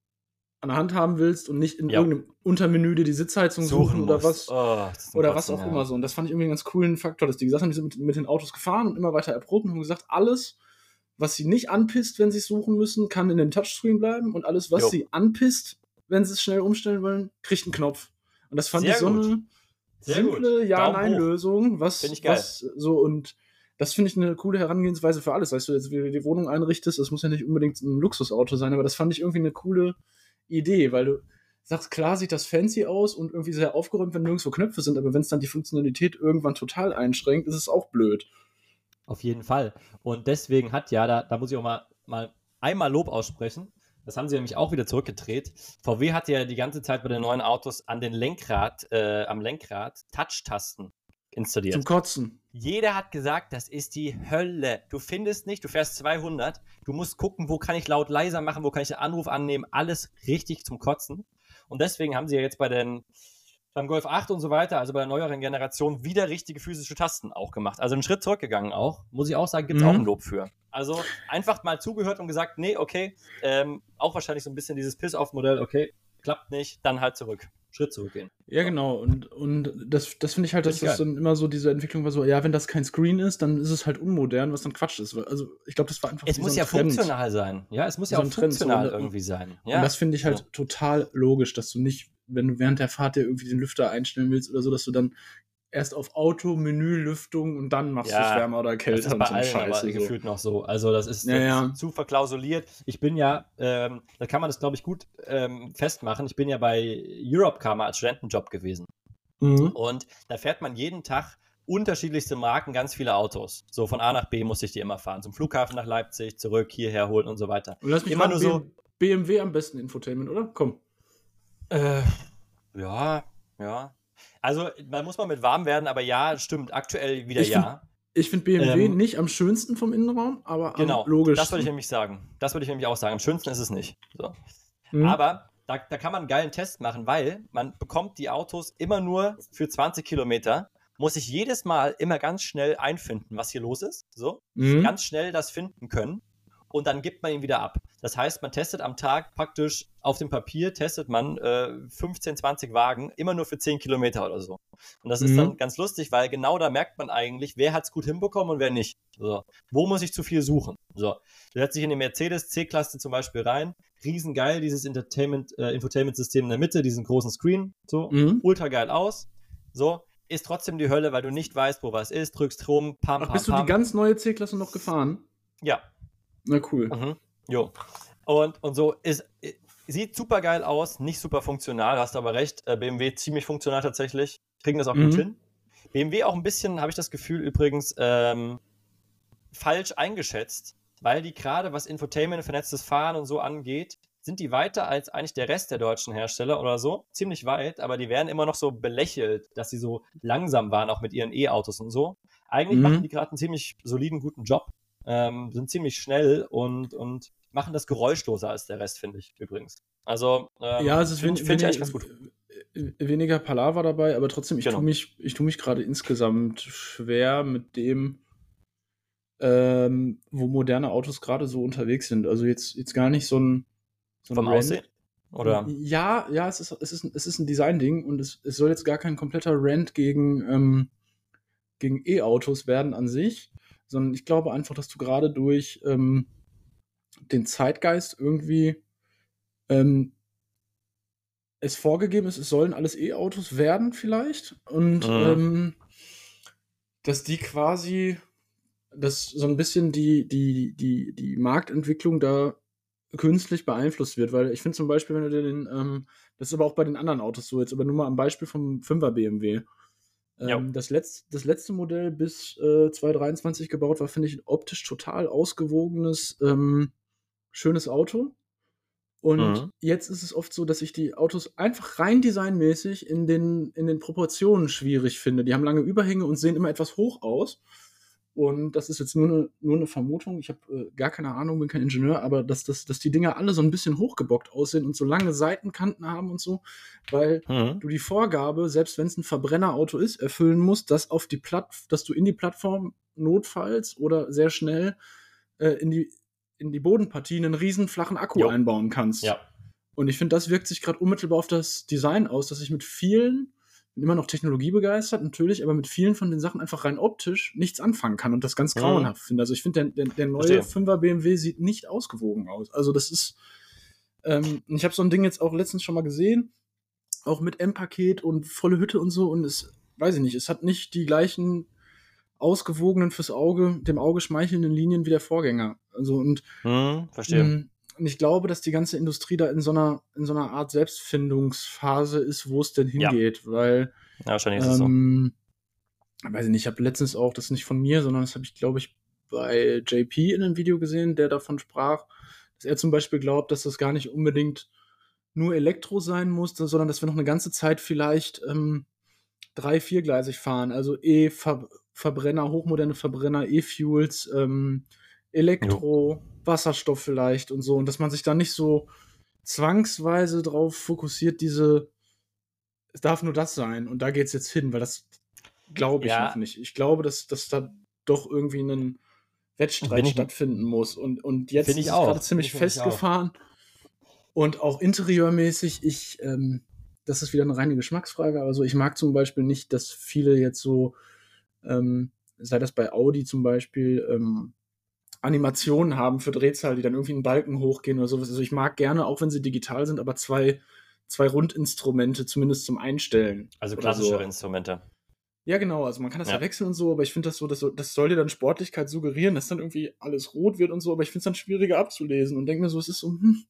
an der Hand haben willst und nicht in Ja. irgendeinem Untermenü dir die Sitzheizung suchen, Suchen oder musst. was Oh, das ist ein oder was Kotzen, auch ja. immer so. Und das fand ich irgendwie einen ganz coolen Faktor, dass die gesagt haben, die sind mit, mit den Autos gefahren und immer weiter erprobt und haben gesagt, alles, was sie nicht anpisst, wenn sie es suchen müssen, kann in dem Touchscreen bleiben und alles, was Jo. sie anpisst, wenn sie es schnell umstellen wollen, kriegt einen Knopf. Und das fand Sehr ich so gut. eine Sehr simple gut. Daumen hoch. Ja-Nein-Lösung, was, Find ich geil. was so und das finde ich eine coole Herangehensweise für alles. Weißt du, jetzt, wie du die Wohnung einrichtest, das muss ja nicht unbedingt ein Luxusauto sein, aber das fand ich irgendwie eine coole Idee, weil du sagst, klar sieht das fancy aus und irgendwie sehr aufgeräumt, wenn nirgendwo Knöpfe sind, aber wenn es dann die Funktionalität irgendwann total einschränkt, ist es auch blöd. Auf jeden Fall. Und deswegen hat ja, da, da muss ich auch mal, mal einmal Lob aussprechen. Das haben sie nämlich auch wieder zurückgedreht. V W hat ja die ganze Zeit bei den neuen Autos an den Lenkrad, äh, am Lenkrad Touch-Tasten installiert. Zum Kotzen. Jeder hat gesagt, das ist die Hölle. Du findest nicht, du fährst zweihundert, du musst gucken, wo kann ich laut leiser machen, wo kann ich den Anruf annehmen, alles richtig zum Kotzen. Und deswegen haben sie ja jetzt bei den beim Golf acht und so weiter, also bei der neueren Generation, wieder richtige physische Tasten auch gemacht. Also einen Schritt zurückgegangen auch, muss ich auch sagen, gibt es Mhm. auch ein Lob für. Also einfach mal zugehört und gesagt, nee, okay, ähm, auch wahrscheinlich so ein bisschen dieses Piss-Off-Modell, okay, klappt nicht, dann halt zurück. Schritt zurückgehen. Ja, genau. Und, und das, das finde ich halt, dass Finde ich das dann immer so diese Entwicklung war so, ja, wenn das kein Screen ist, dann ist es halt unmodern, was dann Quatsch ist. Weil- Also ich glaube, das war einfach Es wie muss so ein ja Trend. funktional sein. Ja, es muss ja So auch ein Trend, so funktional eine- irgendwie sein. Ja. Und das finde ich halt So. total logisch, dass du nicht, wenn du während der Fahrt dir irgendwie den Lüfter einstellen willst oder so, dass du dann erst auf Auto, Menü, Lüftung und dann machst Ja, du es wärmer oder Das kälter ist und bei so ein allen aber Scheiße. So. gefühlt noch so. Also das ist, Ja, das ja. ist zu verklausuliert. Ich bin ja, ähm, da kann man das, glaube ich, gut ähm, festmachen. Ich bin ja bei Europcar mal als Studentenjob gewesen. Mhm. Und da fährt man jeden Tag unterschiedlichste Marken, ganz viele Autos. So von A nach B muss ich die immer fahren. Zum Flughafen nach Leipzig, zurück, hierher holen und so weiter. Und lass mich Immer mal nur so, B M W am besten Infotainment, oder? Komm. äh, ja, ja. Also da muss man mit warm werden, aber ja, stimmt, aktuell wieder Ich find- ja. Ich finde B M W Ähm, nicht am schönsten vom Innenraum, aber Genau, am logischsten. das würde ich nämlich sagen. Das würde ich nämlich auch sagen. Am schönsten ist es nicht. So. Mhm. Aber da, da kann man einen geilen Test machen, weil man bekommt die Autos immer nur für zwanzig Kilometer, muss ich jedes Mal immer ganz schnell einfinden, was hier los ist. So, Mhm. ganz schnell das finden können und dann gibt man ihn wieder ab. Das heißt, man testet am Tag praktisch auf dem Papier, testet man äh, fünfzehn, zwanzig Wagen, immer nur für zehn Kilometer oder so. Und das ist Mhm. dann ganz lustig, weil genau da merkt man eigentlich, wer hat es gut hinbekommen und wer nicht. So. Wo muss ich zu viel suchen? So. Du setzt dich in die Mercedes C-Klasse zum Beispiel rein, riesengeil, dieses Entertainment, äh, Infotainment-System in der Mitte, diesen großen Screen, so, Mhm. ultra geil aus. So, ist trotzdem die Hölle, weil du nicht weißt, wo was ist, drückst rum, pam, Ach, pam, bist du pam. die ganz neue C-Klasse noch gefahren? Ja. Na cool. Mhm. Jo. Und, und so ist, äh, sieht super geil aus, nicht super funktional, hast aber recht. Äh, B M W ziemlich funktional tatsächlich, kriegen das auch Mhm. gut hin. B M W auch ein bisschen, habe ich das Gefühl, übrigens ähm, falsch eingeschätzt, weil die gerade, was Infotainment, vernetztes Fahren und so angeht, sind die weiter als eigentlich der Rest der deutschen Hersteller oder so. Ziemlich weit, aber die werden immer noch so belächelt, dass sie so langsam waren, auch mit ihren E-Autos und so. Eigentlich Mhm. machen die gerade einen ziemlich soliden, guten Job. Ähm, sind ziemlich schnell und, und machen das geräuschloser als der Rest, finde ich übrigens. Also, ähm, Ja, es ist finde wen, find ich wenig- eigentlich ganz gut. äh, weniger Palaver dabei, aber trotzdem, ich Genau. tue mich, ich tue mich gerade insgesamt schwer mit dem, ähm, wo moderne Autos gerade so unterwegs sind. Also jetzt, jetzt gar nicht so ein, so ein Vom Rant. Aussehen? Oder? Ja, ja, es ist, es ist, es ist ein Design-Ding und es, es soll jetzt gar kein kompletter Rant gegen, ähm, gegen E-Autos werden an sich, sondern ich glaube einfach, dass du gerade durch ähm, den Zeitgeist irgendwie ähm, es vorgegeben ist, es sollen alles E-Autos werden vielleicht und Mhm. ähm, dass die quasi, dass so ein bisschen die, die, die, die Marktentwicklung da künstlich beeinflusst wird, weil ich finde zum Beispiel, wenn du dir den, ähm, das ist aber auch bei den anderen Autos so, jetzt aber nur mal am Beispiel vom fünfer B M W. Ja. Ähm, das, letzt, das letzte Modell bis äh, zwanzig dreiundzwanzig gebaut war, finde ich, ein optisch total ausgewogenes, ähm, schönes Auto. Und Mhm. jetzt ist es oft so, dass ich die Autos einfach rein designmäßig in den, in den Proportionen schwierig finde. Die haben lange Überhänge und sehen immer etwas hoch aus. Und das ist jetzt nur eine, nur eine Vermutung. Ich habe äh, gar keine Ahnung, bin kein Ingenieur, aber dass, dass, dass die Dinger alle so ein bisschen hochgebockt aussehen und so lange Seitenkanten haben und so, weil Mhm. du die Vorgabe, selbst wenn es ein Verbrennerauto ist, erfüllen musst, dass auf die Platt, dass du in die Plattform notfalls oder sehr schnell äh, in die in die Bodenpartie einen riesen flachen Akku Jo. einbauen kannst. Ja. Und ich finde, das wirkt sich gerade unmittelbar auf das Design aus, dass ich mit vielen, bin immer noch technologiebegeistert, natürlich, aber mit vielen von den Sachen einfach rein optisch nichts anfangen kann und das ganz Mhm. grauenhaft finde. Also ich finde, der, der, der neue Verstehe. fünfer B M W sieht nicht ausgewogen aus. Also das ist, ähm, ich habe so ein Ding jetzt auch letztens schon mal gesehen, auch mit M-Paket und volle Hütte und so, und es, weiß ich nicht, es hat nicht die gleichen ausgewogenen, fürs Auge, dem Auge schmeichelnden Linien wie der Vorgänger. Also und Mhm. Verstehe. mh, und ich glaube, dass die ganze Industrie da in so einer, in so einer Art Selbstfindungsphase ist, wo es denn Ja. hingeht, weil, Ja, wahrscheinlich ist es so. ähm, weiß ich nicht, ich habe letztens auch, das ist nicht von mir, sondern das habe ich, glaube ich, bei J P in einem Video gesehen, der davon sprach, dass er zum Beispiel glaubt, dass das gar nicht unbedingt nur Elektro sein muss, sondern dass wir noch eine ganze Zeit vielleicht ähm, drei-, viergleisig fahren, also E-Verbrenner, hochmoderne Verbrenner, E-Fuels, ähm, Elektro, Wasserstoff vielleicht und so, und dass man sich da nicht so zwangsweise drauf fokussiert, diese, es darf nur das sein und da geht's jetzt hin, weil das glaube ich Ja. noch nicht. Ich glaube, dass, dass da doch irgendwie ein Wettstreit Bin ich- stattfinden muss und, und jetzt Finde ist ich es auch. gerade ziemlich Finde ich nämlich auch. festgefahren und auch interieurmäßig, ich, ähm, das ist wieder eine reine Geschmacksfrage, aber so, ich mag zum Beispiel nicht, dass viele jetzt so, ähm, sei das bei Audi zum Beispiel, ähm, Animationen haben für Drehzahl, die dann irgendwie einen Balken hochgehen oder sowas. Also ich mag gerne, auch wenn sie digital sind, aber zwei, zwei Rundinstrumente zumindest zum Einstellen. Also oder klassischere so. Instrumente. Ja, genau, also man kann das ja, Ja. wechseln und so, aber ich finde das so, das, so, das soll dir dann Sportlichkeit suggerieren, dass dann irgendwie alles rot wird und so, aber ich finde es dann schwieriger abzulesen und denke mir so, es ist so, hm,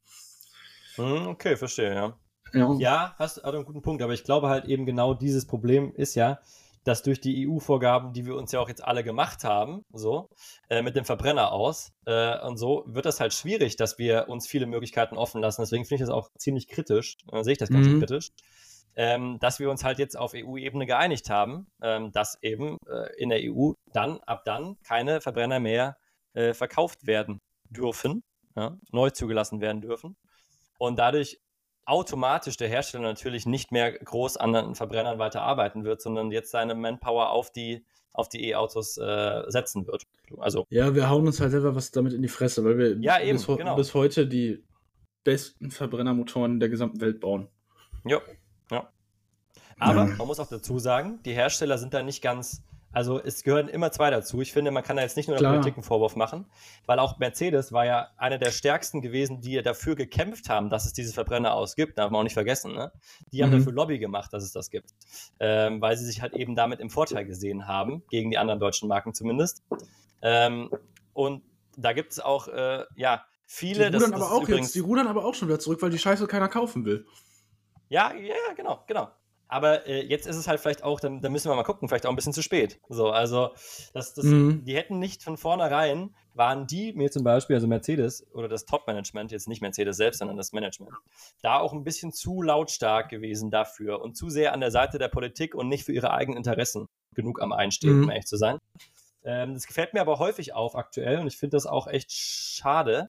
Hm, okay, verstehe, ja. ja. Ja, hast du einen guten Punkt, aber ich glaube halt eben genau dieses Problem ist ja, dass durch die E U-Vorgaben, die wir uns ja auch jetzt alle gemacht haben, so, äh, mit dem Verbrenner aus äh, und so, wird das halt schwierig, dass wir uns viele Möglichkeiten offen lassen. Deswegen finde ich das auch ziemlich kritisch, äh, sehe ich das ganz Mhm. kritisch, ähm, dass wir uns halt jetzt auf E U-Ebene geeinigt haben, ähm, dass eben äh, in der E U dann, ab dann, keine Verbrenner mehr äh, verkauft werden dürfen, ja, neu zugelassen werden dürfen. Und dadurch automatisch der Hersteller natürlich nicht mehr groß an den Verbrennern weiter arbeiten wird, sondern jetzt seine Manpower auf die, auf die E-Autos äh, setzen wird. Also, Ja, wir hauen uns halt selber was damit in die Fresse, weil wir Ja, eben, bis, ho- genau. bis heute die besten Verbrennermotoren der gesamten Welt bauen. ja, ja. Aber Ja. man muss auch dazu sagen, die Hersteller sind da nicht ganz, also es gehören immer zwei dazu. Ich finde, man kann da jetzt nicht nur der Klar. Politik einen Vorwurf machen, weil auch Mercedes war ja einer der stärksten gewesen, die dafür gekämpft haben, dass es diese Verbrenner ausgibt. Darf man auch nicht vergessen, ne? Die haben Mhm. dafür Lobby gemacht, dass es das gibt. Ähm, weil sie sich halt eben damit im Vorteil gesehen haben, gegen die anderen deutschen Marken zumindest. Ähm, und da gibt es auch, äh, ja, Die viele, das, rudern das aber ist auch übrigens, jetzt, die rudern aber auch schon wieder zurück, weil die Scheiße keiner kaufen will. Ja, ja, ja, genau, genau. Aber äh, jetzt ist es halt vielleicht auch, dann, dann müssen wir mal gucken, vielleicht auch ein bisschen zu spät. So, also, das, das, Mhm. die hätten nicht von vornherein, waren die mir zum Beispiel, also Mercedes oder das Top-Management, jetzt nicht Mercedes selbst, sondern das Management, da auch ein bisschen zu lautstark gewesen dafür und zu sehr an der Seite der Politik und nicht für ihre eigenen Interessen genug am Einstehen, Mhm. um ehrlich zu sein. Ähm, das gefällt mir aber häufig auf aktuell und ich finde das auch echt schade.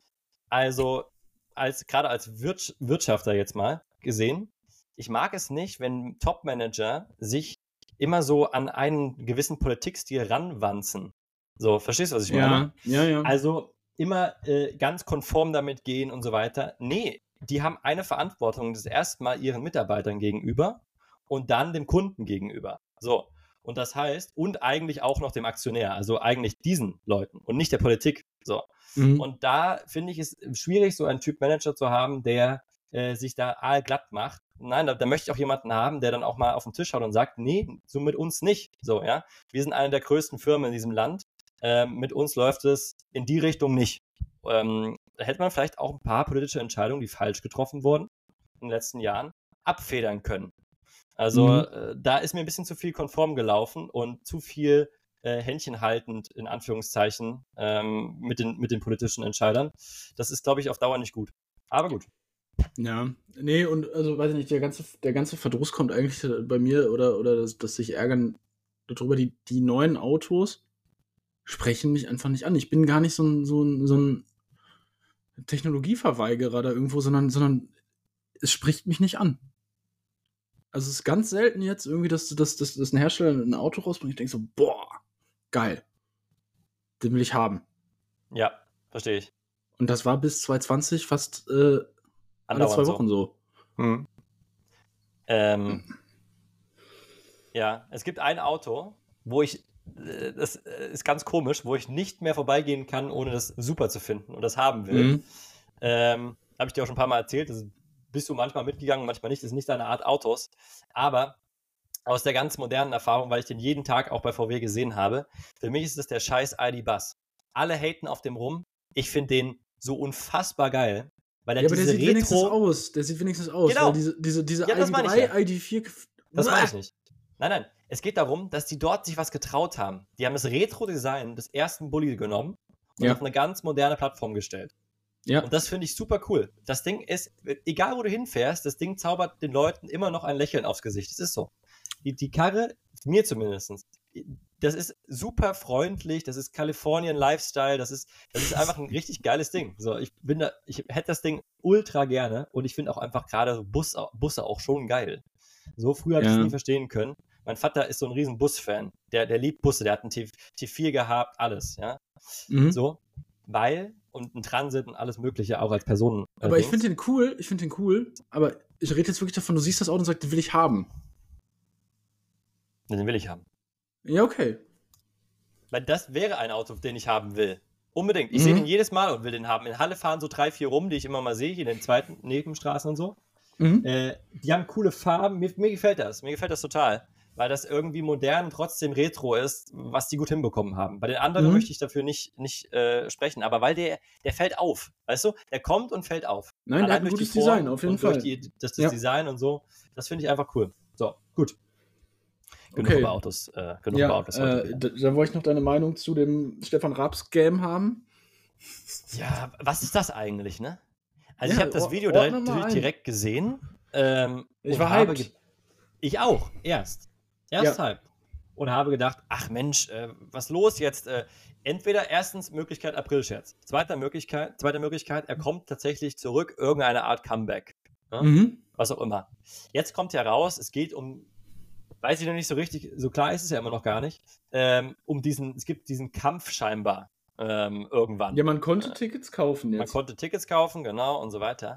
Also, als, gerade als Wir- Wirtschafter jetzt mal gesehen, ich mag es nicht, wenn Top-Manager sich immer so an einen gewissen Politikstil ranwanzen. So, verstehst du, was ich meine? Ja, ja, ja. Also immer äh, ganz konform damit gehen und so weiter. Nee, die haben eine Verantwortung, das erstmal ihren Mitarbeitern gegenüber und dann dem Kunden gegenüber. So, und das heißt, und eigentlich auch noch dem Aktionär, also eigentlich diesen Leuten und nicht der Politik. So. Mhm. Und da finde ich es schwierig, so einen Typ Manager zu haben, der äh, sich da allglatt macht. Nein, da, da möchte ich auch jemanden haben, der dann auch mal auf den Tisch haut und sagt, nee, so mit uns nicht. So, ja. Wir sind eine der größten Firmen in diesem Land. Ähm, mit uns läuft es in die Richtung nicht. Ähm, da hätte man vielleicht auch ein paar politische Entscheidungen, die falsch getroffen wurden in den letzten Jahren, abfedern können. Also Mhm. äh, da ist mir ein bisschen zu viel konform gelaufen und zu viel äh, Händchen haltend, in Anführungszeichen, ähm, mit, den, mit den politischen Entscheidern. Das ist, glaube ich, auf Dauer nicht gut. Aber gut. Ja, nee, und also weiß ich nicht, der ganze, der ganze Verdruss kommt eigentlich bei mir oder, oder das, das sich ärgern darüber, die, die neuen Autos sprechen mich einfach nicht an. Ich bin gar nicht so ein, so ein, so ein Technologieverweigerer da irgendwo, sondern, sondern es spricht mich nicht an. Also es ist ganz selten jetzt irgendwie, dass, dass, dass, dass ein Hersteller ein Auto rausbringt. Ich denke so, boah, geil. Den will ich haben. Ja, verstehe ich. Und das war bis zwanzig zwanzig fast äh, alle zwei Wochen so. so. Hm. Ähm, ja, es gibt ein Auto, wo ich, äh, das ist ganz komisch, wo ich nicht mehr vorbeigehen kann, ohne das super zu finden und das haben will. Mhm. Ähm, habe ich dir auch schon ein paar Mal erzählt, das bist du manchmal mitgegangen, manchmal nicht, das ist nicht deine Art Autos, aber aus der ganz modernen Erfahrung, weil ich den jeden Tag auch bei V W gesehen habe, für mich ist das der scheiß I D-Bus. Alle haten auf dem rum, ich finde den so unfassbar geil, weil er Ja, aber diese der sieht Retro... wenigstens aus, der sieht wenigstens aus, Genau. weil diese, diese, diese Ja, das I D meine ich drei, ja. I D vier... Das meine ich nicht. Nein, nein, es geht darum, dass die dort sich was getraut haben. Die haben das Retro-Design des ersten Bulli genommen und Ja. auf eine ganz moderne Plattform gestellt. Ja. Und das finde ich super cool. Das Ding ist, egal wo du hinfährst, das Ding zaubert den Leuten immer noch ein Lächeln aufs Gesicht. Das ist so. Die, die Karre, mir zumindest, das ist super freundlich, das ist Kalifornien Lifestyle, das ist, das ist einfach ein richtig geiles Ding. So, ich bin da, ich hätte das Ding ultra gerne und ich finde auch einfach gerade Bus, Busse auch schon geil. So früh habe ich es Ja. nie verstehen können. Mein Vater ist so ein riesen Bus-Fan. Der, der liebt Busse, der hat einen T vier gehabt, alles, ja. Mhm. So, weil, und ein Transit und alles Mögliche auch als Personen. Aber ich finde den cool, ich finde den cool, aber ich rede jetzt wirklich davon, du siehst das Auto und sagst, den will ich haben. Den will ich haben. Ja, okay. Weil das wäre ein Auto, den ich haben will. Unbedingt. Ich Mhm. sehe den jedes Mal und will den haben. In Halle fahren so drei, vier rum, die ich immer mal sehe, hier in den zweiten Nebenstraßen und so. Mhm. Äh, die haben coole Farben. Mir, mir gefällt das. Mir gefällt das total. Weil das irgendwie modern und trotzdem retro ist, was die gut hinbekommen haben. Bei den anderen Mhm. möchte ich dafür nicht, nicht äh, sprechen. Aber weil der, der fällt auf. Weißt du? Der kommt und fällt auf. Nein, der Allein hat ein durch gutes die Form Design, auf jeden und Fall. durch die, das, das Ja. Design und so. Das finde ich einfach cool. So, gut. Genug Okay. über Autos. Äh, genug Ja, über Autos heute äh, wieder. da, da wollte ich noch deine Meinung zu dem Stefan Raab-Scam haben. Ja, was ist das eigentlich, ne? Also Ja, ich habe das or- Video ordne direkt, mal natürlich ein. direkt gesehen. Ähm, Ich und war habe hyped. ge- Ich auch, erst. Erst Ja. halb. Und habe gedacht, ach Mensch, äh, was los jetzt? Äh, entweder erstens Möglichkeit April-Scherz. Zweite Möglichkeit, zweite Möglichkeit, er kommt tatsächlich zurück, irgendeine Art Comeback. Ne? Mhm. Was auch immer. Jetzt kommt heraus, es geht um, weiß ich noch nicht so richtig, so klar ist es ja immer noch gar nicht, ähm, um diesen, es gibt diesen Kampf scheinbar ähm, irgendwann. Ja, man konnte Tickets kaufen Man jetzt. konnte Tickets kaufen, genau, und so weiter.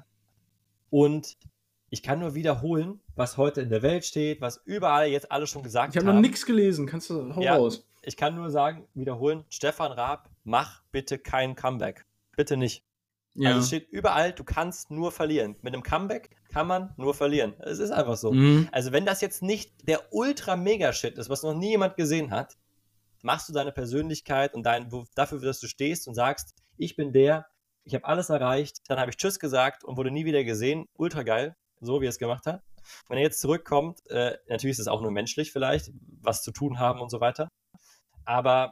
Und ich kann nur wiederholen, was heute in der Welt steht, was überall jetzt alle schon gesagt Ich habe haben. noch nichts gelesen. Kannst du, hau Ja. raus. Ich kann nur sagen, wiederholen, Stefan Raab, mach bitte kein Comeback. Bitte nicht. Ja. Also es steht überall, du kannst nur verlieren. Mit einem Comeback kann man nur verlieren. Es ist einfach so. Mhm. Also wenn das jetzt nicht der Ultra-Mega-Shit ist, was noch nie jemand gesehen hat, machst du deine Persönlichkeit und dein, wo, dafür, dass du stehst und sagst, ich bin der, ich habe alles erreicht, dann habe ich Tschüss gesagt und wurde nie wieder gesehen. Ultra geil, so wie er es gemacht hat. Wenn er jetzt zurückkommt, äh, natürlich ist es auch nur menschlich vielleicht, was zu tun haben und so weiter. Aber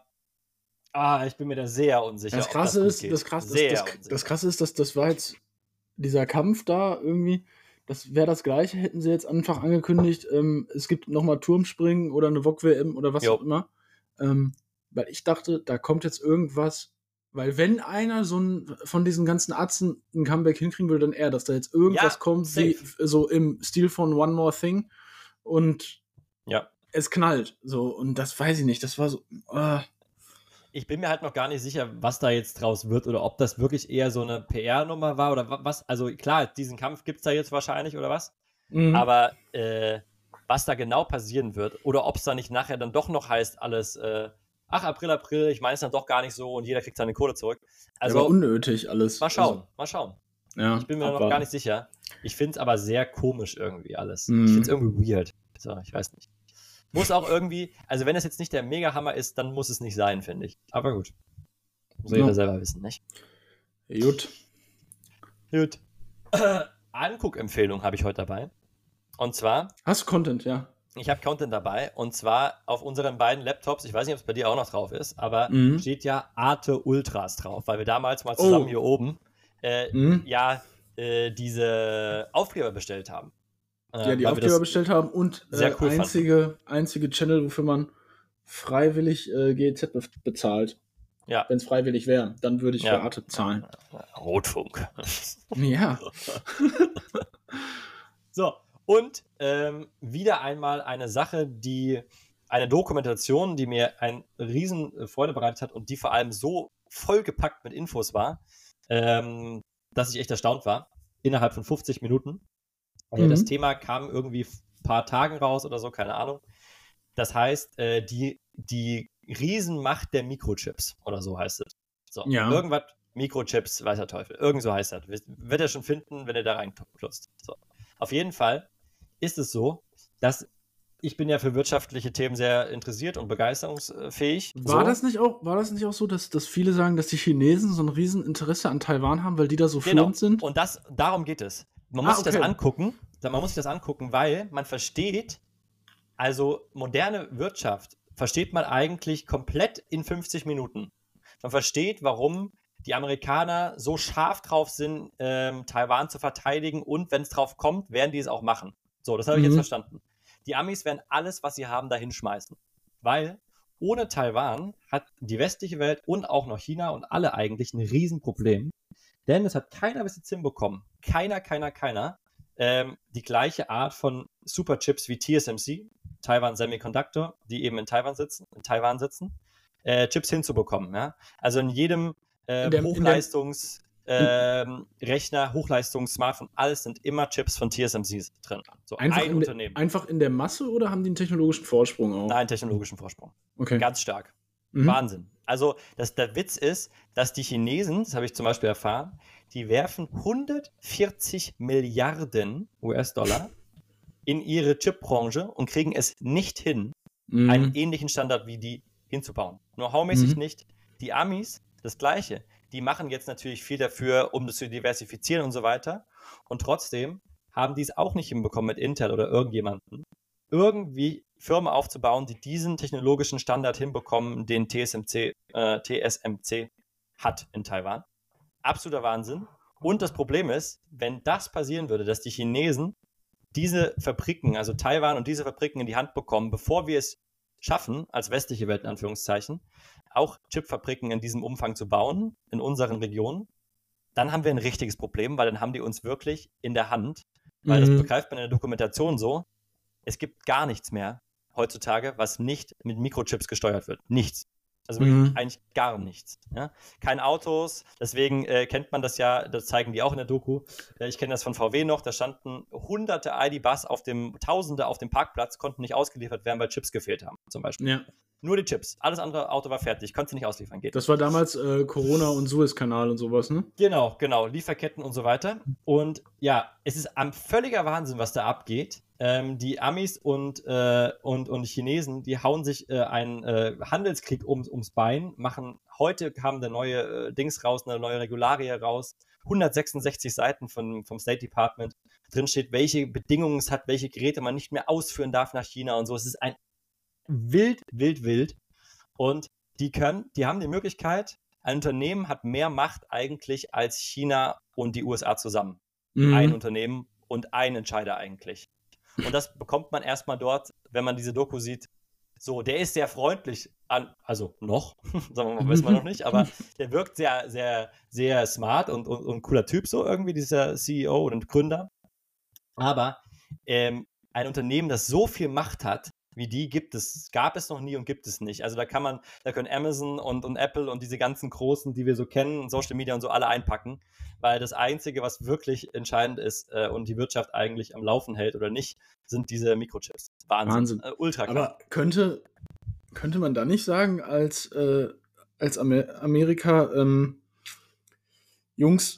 ah, ich bin mir da sehr unsicher. Das ob Krasse gut ist, geht. das, Krasse, sehr das, das, unsicher. das Krasse ist, dass das war jetzt dieser Kampf da irgendwie. Das wäre das Gleiche, hätten sie jetzt einfach angekündigt, ähm, es gibt nochmal Turmspringen oder eine V O G W M oder was Jo. auch immer. Ähm, weil ich dachte, da kommt jetzt irgendwas, weil wenn einer so ein, von diesen ganzen Atzen ein Comeback hinkriegen würde, dann er, dass da jetzt irgendwas Ja, kommt, safe. wie so im Stil von One More Thing und Ja. es knallt. So, und das weiß ich nicht, das war so. Äh, Ich bin mir halt noch gar nicht sicher, was da jetzt draus wird oder ob das wirklich eher so eine P R-Nummer war oder wa- was. Also klar, diesen Kampf gibt es da jetzt wahrscheinlich oder was. mhm. Aber äh, was da genau passieren wird oder ob es da nicht nachher dann doch noch heißt, alles, äh, ach, April, April, ich meine es dann doch gar nicht so und jeder kriegt seine Kohle zurück. Also Also unnötig alles. mal schauen, Also, mal schauen. ja, Ich bin mir da noch abwarten. gar nicht sicher. Ich finde es aber sehr komisch irgendwie alles. Mhm. Ich finde es irgendwie weird. So, ich weiß nicht. Muss auch irgendwie, also wenn es jetzt nicht der Mega-Hammer ist, dann muss es nicht sein, finde ich. Aber gut. Muss Ja. jeder selber wissen, nicht? Gut. Gut. Äh, Anguck-Empfehlung habe ich heute dabei. Und zwar, Hast du Content, ja. ich habe Content dabei und zwar auf unseren beiden Laptops, ich weiß nicht, ob es bei dir auch noch drauf ist, aber Mhm. steht ja Arte Ultras drauf, weil wir damals mal zusammen Oh. hier oben äh, Mhm. ja äh, diese Aufkleber bestellt haben. Äh, Ja, die weil wir Aufkleber das- bestellt haben und sehr äh, cool einzige, einzige Channel, wofür man freiwillig äh, G E Z be bezahlt. Ja. Wenn es freiwillig wäre, dann würde ich Ja. für Arte zahlen. Rotfunk. Ja. So, und ähm, wieder einmal eine Sache, die eine Dokumentation, die mir eine riesen Freude bereitet hat und die vor allem so vollgepackt mit Infos war, ähm, dass ich echt erstaunt war, innerhalb von fünfzig Minuten. Mhm. Das Thema kam irgendwie ein paar Tagen raus oder so, keine Ahnung. Das heißt, äh, die, die Riesenmacht der Mikrochips oder so heißt es. So, ja. Irgendwas, Mikrochips, weiß der Teufel, irgend so heißt das. Wird er schon finden, wenn er da reinklotzt. So. Auf jeden Fall ist es so, dass ich bin ja für wirtschaftliche Themen sehr interessiert und begeisterungsfähig. War so. das nicht auch, war das nicht auch so, dass, dass viele sagen, dass die Chinesen so ein Rieseninteresse an Taiwan haben, weil die da so genau. führend sind? Und das, darum geht es. Man muss ah, sich okay. das angucken, man muss sich das angucken, weil man versteht, also moderne Wirtschaft versteht man eigentlich komplett in fünfzig Minuten. Man versteht, warum die Amerikaner so scharf drauf sind, ähm, Taiwan zu verteidigen und wenn es drauf kommt, werden die es auch machen. So, das habe ich Mhm. jetzt verstanden. Die Amis werden alles, was sie haben, dahin schmeißen. Weil ohne Taiwan hat die westliche Welt und auch noch China und alle eigentlich ein Riesenproblem. Denn es hat keiner bis jetzt hinbekommen. Keiner, keiner, keiner. Ähm, die gleiche Art von Superchips wie T S M C, Taiwan Semiconductor, die eben in Taiwan sitzen, in Taiwan sitzen, äh, Chips hinzubekommen. Ja? Also in jedem äh, Hochleistungs- Ähm, Rechner, Hochleistungs-Smartphone, alles sind immer Chips von T S M C drin. So einfach ein in Unternehmen. De, einfach in der Masse oder haben die einen technologischen Vorsprung auch? Nein, technologischen Vorsprung. Okay. Ganz stark. Mhm. Wahnsinn. Also das, der Witz ist, dass die Chinesen, das habe ich zum Beispiel erfahren, die werfen hundertvierzig Milliarden U S-Dollar in ihre Chipbranche und kriegen es nicht hin, mhm. einen ähnlichen Standard wie die hinzubauen. Know-how-mäßig mhm. nicht. Die Amis, das Gleiche. Die machen jetzt natürlich viel dafür, um das zu diversifizieren und so weiter. Und trotzdem haben die es auch nicht hinbekommen mit Intel oder irgendjemanden, irgendwie Firmen aufzubauen, die diesen technologischen Standard hinbekommen, den T S M C, äh, T S M C hat in Taiwan. Absoluter Wahnsinn. Und das Problem ist, wenn das passieren würde, dass die Chinesen diese Fabriken, also Taiwan und diese Fabriken in die Hand bekommen, bevor wir es schaffen, als westliche Welt in Anführungszeichen, auch Chipfabriken in diesem Umfang zu bauen, in unseren Regionen, dann haben wir ein richtiges Problem, weil dann haben die uns wirklich in der Hand, weil mhm. das begreift man in der Dokumentation so, es gibt gar nichts mehr heutzutage, was nicht mit Mikrochips gesteuert wird. Nichts. Also wirklich mhm. eigentlich gar nichts. Ja? Keine Autos, deswegen äh, kennt man das ja, das zeigen die auch in der Doku. Äh, ich kenne das von V W noch, da standen hunderte I D-Bus auf dem, Tausende auf dem Parkplatz, konnten nicht ausgeliefert werden, weil Chips gefehlt haben, zum Beispiel. Ja. Nur die Chips. Alles andere Auto war fertig, konnte sie nicht ausliefern. Geht. Das war damals äh, Corona und Suezkanal und sowas, ne? Genau, genau. Lieferketten und so weiter. Und ja, es ist am völliger Wahnsinn, was da abgeht. Ähm, die Amis und, äh, und, und Chinesen, die hauen sich äh, einen äh, Handelskrieg ums, ums Bein, machen, heute kam der neue äh, Dings raus, eine neue Regularie raus, hundertsechsundsechzig Seiten von, vom State Department, drin steht, welche Bedingungen es hat, welche Geräte man nicht mehr ausführen darf nach China und so. Es ist ein wild, wild, wild. Und die können, die haben die Möglichkeit, ein Unternehmen hat mehr Macht eigentlich als China und die U S A zusammen. Mhm. Ein Unternehmen und ein Entscheider eigentlich. Und das bekommt man erstmal dort, wenn man diese Doku sieht. So, der ist sehr freundlich, an, also noch, sagen wir mal, wissen wir noch nicht, aber der wirkt sehr, sehr, sehr smart und, und, und cooler Typ so irgendwie, dieser C E O und Gründer. Aber ähm, ein Unternehmen, das so viel Macht hat, wie die gibt es, gab es noch nie und gibt es nicht. Also da kann man, da können Amazon und, und Apple und diese ganzen Großen, die wir so kennen, Social Media und so, alle einpacken, weil das Einzige, was wirklich entscheidend ist äh, und die Wirtschaft eigentlich am Laufen hält oder nicht, sind diese Mikrochips. Wahnsinn. Wahnsinn. Äh, ultra krass. Aber könnte, könnte man da nicht sagen, als, äh, als Amer- Amerika, ähm, Jungs,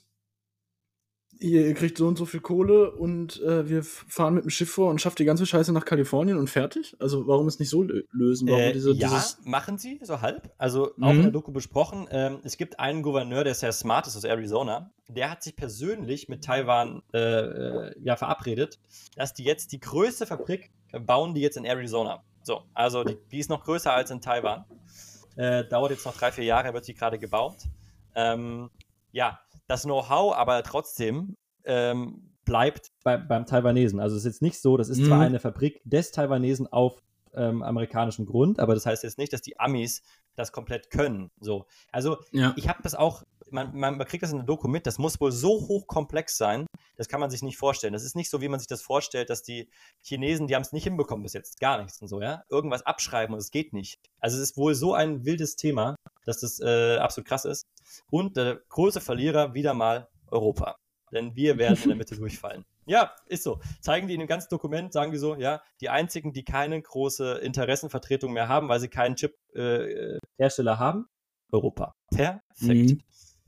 ihr kriegt so und so viel Kohle und äh, wir fahren mit dem Schiff vor und schafft die ganze Scheiße nach Kalifornien und fertig? Also warum es nicht so lösen? Warum äh, diese, ja, dieses machen sie, so halb. Also auch mhm. in der Doku besprochen. Ähm, es gibt einen Gouverneur, der sehr smart ist aus Arizona. Der hat sich persönlich mit Taiwan äh, ja, verabredet, dass die jetzt die größte Fabrik bauen, die jetzt in Arizona. So, also die, die ist noch größer als in Taiwan. Äh, dauert jetzt noch drei, vier Jahre, wird sie gerade gebaut. Ähm, ja, das Know-how aber trotzdem ähm, bleibt bei, beim Taiwanesen. Also es ist jetzt nicht so, das ist mhm. zwar eine Fabrik des Taiwanesen auf ähm, amerikanischem Grund, aber das heißt jetzt nicht, dass die Amis das komplett können. So. Also Ja. ich habe das auch, man, man, man kriegt das in der Doku mit, das muss wohl so hochkomplex sein, das kann man sich nicht vorstellen. Das ist nicht so, wie man sich das vorstellt, dass die Chinesen, die haben es nicht hinbekommen bis jetzt, gar nichts und so, ja, irgendwas abschreiben und es geht nicht. Also es ist wohl so ein wildes Thema, dass das äh, absolut krass ist. Und der große Verlierer wieder mal Europa. Denn wir werden in der Mitte durchfallen. Ja, ist so. Zeigen die in dem ganzen Dokument, sagen die so, ja, die einzigen, die keine große Interessenvertretung mehr haben, weil sie keinen Chip-Hersteller äh, haben, Europa. Perfekt. Mhm.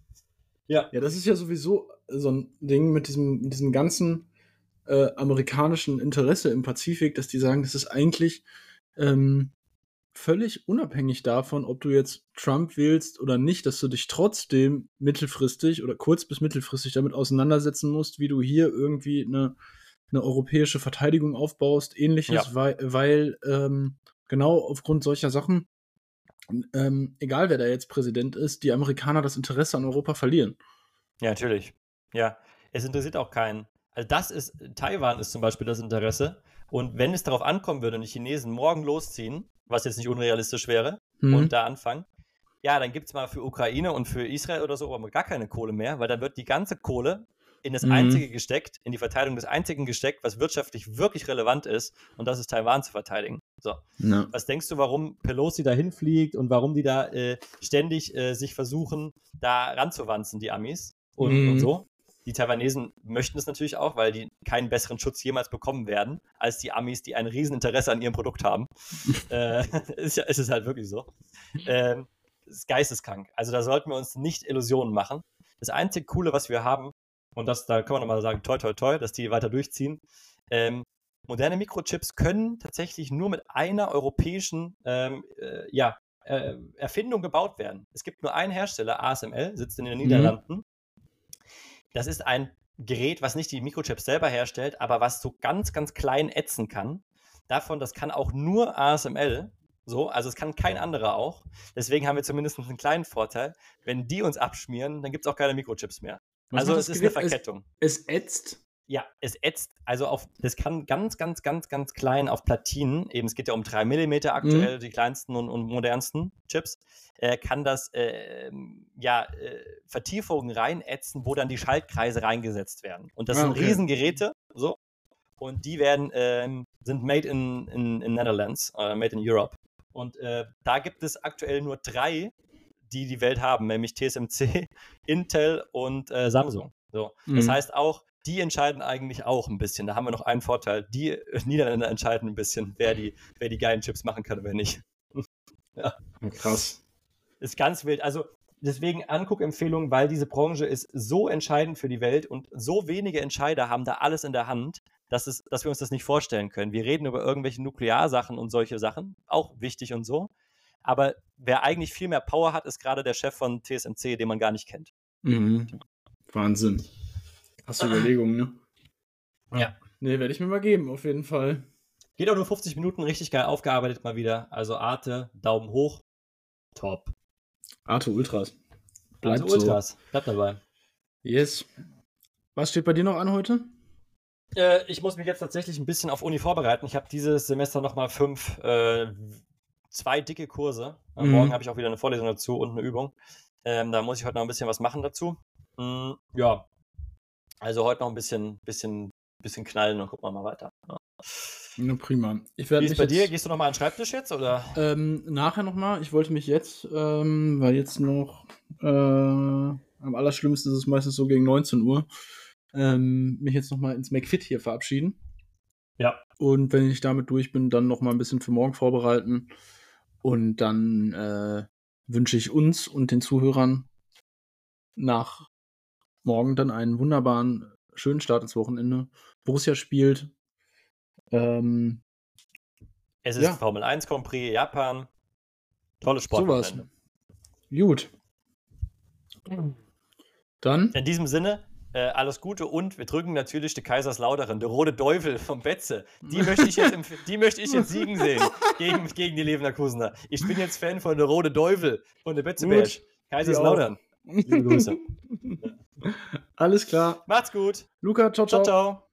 Ja. Ja, das ist ja sowieso so ein Ding mit diesem, mit diesem ganzen äh, amerikanischen Interesse im Pazifik, dass die sagen, das ist eigentlich ähm, völlig unabhängig davon, ob du jetzt Trump wählst oder nicht, dass du dich trotzdem mittelfristig oder kurz- bis mittelfristig damit auseinandersetzen musst, wie du hier irgendwie eine, eine europäische Verteidigung aufbaust, ähnliches, Ja. weil, weil ähm, genau aufgrund solcher Sachen, ähm, egal wer da jetzt Präsident ist, die Amerikaner das Interesse an Europa verlieren. Ja, natürlich. Ja, es interessiert auch keinen. Also das ist, Taiwan ist zum Beispiel das Interesse. Und wenn es darauf ankommen würde und die Chinesen morgen losziehen, was jetzt nicht unrealistisch wäre, Mhm. und da anfangen, ja, dann gibt es mal für Ukraine und für Israel oder so aber gar keine Kohle mehr, weil dann wird die ganze Kohle in das Mhm. Einzige gesteckt, in die Verteidigung des Einzigen gesteckt, was wirtschaftlich wirklich relevant ist, und das ist Taiwan zu verteidigen. So. Ja. Was denkst du, warum Pelosi da hinfliegt und warum die da äh, ständig äh, sich versuchen, da ranzuwanzen, die Amis und, Mhm. und so? Die Taiwanesen möchten es natürlich auch, weil die keinen besseren Schutz jemals bekommen werden, als die Amis, die ein Rieseninteresse an ihrem Produkt haben. äh, ist, ja, ist es halt wirklich so. Ähm, ist geisteskrank. Also da sollten wir uns nicht Illusionen machen. Das einzige Coole, was wir haben, und das, da kann man nochmal sagen, toi, toi, toi, dass die weiter durchziehen, ähm, moderne Mikrochips können tatsächlich nur mit einer europäischen ähm, äh, ja, äh, Erfindung gebaut werden. Es gibt nur einen Hersteller, A S M L, sitzt in den Niederlanden. Mhm. Das ist ein Gerät, was nicht die Mikrochips selber herstellt, aber was so ganz, ganz klein ätzen kann. Davon, das kann auch nur A S M L. So, also es kann kein anderer auch. Deswegen haben wir zumindest einen kleinen Vorteil. Wenn die uns abschmieren, dann gibt es auch keine Mikrochips mehr. Was also macht es das ist Gerät? eine Verkettung. Es, es ätzt? Ja, es ätzt, also auf, das kann ganz, ganz, ganz, ganz klein auf Platinen, eben es geht ja um drei Millimeter aktuell, Mhm. die kleinsten und, und modernsten Chips, äh, kann das äh, ja, äh, Vertiefungen reinätzen, wo dann die Schaltkreise reingesetzt werden. Und das Ah, sind okay. Riesengeräte, so, und die werden, ähm, sind made in, in, in Netherlands, äh, made in Europe. Und äh, da gibt es aktuell nur drei, die die Welt haben, nämlich T S M C, Intel und äh, Samsung. So. Mhm. Das heißt auch, die entscheiden eigentlich auch ein bisschen. Da haben wir noch einen Vorteil. Die Niederländer entscheiden ein bisschen, wer die, wer die geilen Chips machen kann und wer nicht. Ja. Krass. Ist ganz wild. Also deswegen Anguckempfehlung, weil diese Branche ist so entscheidend für die Welt und so wenige Entscheider haben da alles in der Hand, dass, es, dass wir uns das nicht vorstellen können. Wir reden über irgendwelche Nuklearsachen und solche Sachen, auch wichtig und so. Aber wer eigentlich viel mehr Power hat, ist gerade der Chef von T S M C, den man gar nicht kennt. Mhm. Wahnsinn. Hast du Überlegungen, ne? Ja. Ne, werde ich mir mal geben, auf jeden Fall. Geht auch nur fünfzig Minuten, richtig geil aufgearbeitet mal wieder. Also Arte, Daumen hoch, top. Arte Ultras. Bleibt Arte Ultras, so. Bleibt dabei. Yes. Was steht bei dir noch an heute? Äh, ich muss mich jetzt tatsächlich ein bisschen auf Uni vorbereiten. Ich habe dieses Semester nochmal fünf, äh, zwei dicke Kurse. Mhm. Morgen habe ich auch wieder eine Vorlesung dazu und eine Übung. Ähm, da muss ich heute noch ein bisschen was machen dazu. Mm, ja, also heute noch ein bisschen, bisschen, bisschen knallen und gucken wir mal weiter. Ja. Ja, prima. Ich Wie ist bei jetzt, dir? Gehst du nochmal an den Schreibtisch jetzt? Oder? Ähm, nachher nochmal. Ich wollte mich jetzt, ähm, weil jetzt noch äh, am allerschlimmsten ist es meistens so gegen neunzehn Uhr, ähm, mich jetzt nochmal ins McFit hier verabschieden. Ja. Und wenn ich damit durch bin, dann nochmal ein bisschen für morgen vorbereiten. Und dann äh, wünsche ich uns und den Zuhörern nach morgen dann einen wunderbaren, schönen Start ins Wochenende. Borussia spielt. Ähm, es ist ja. Formel eins Grand Prix, Japan. Tolles Sportwochenende. Gut. Dann. In diesem Sinne, äh, alles Gute und wir drücken natürlich die Kaiserslautern, der rote Teufel vom Betze. Die möchte ich jetzt, im, die möchte ich jetzt siegen sehen gegen, gegen die Leverkusener. Ich bin jetzt Fan von der rote Teufel, von der Betze-Bash. Kaiserslautern. Liebe Grüße. Alles klar. Macht's gut. Luca, ciao, ciao. Ciao, ciao.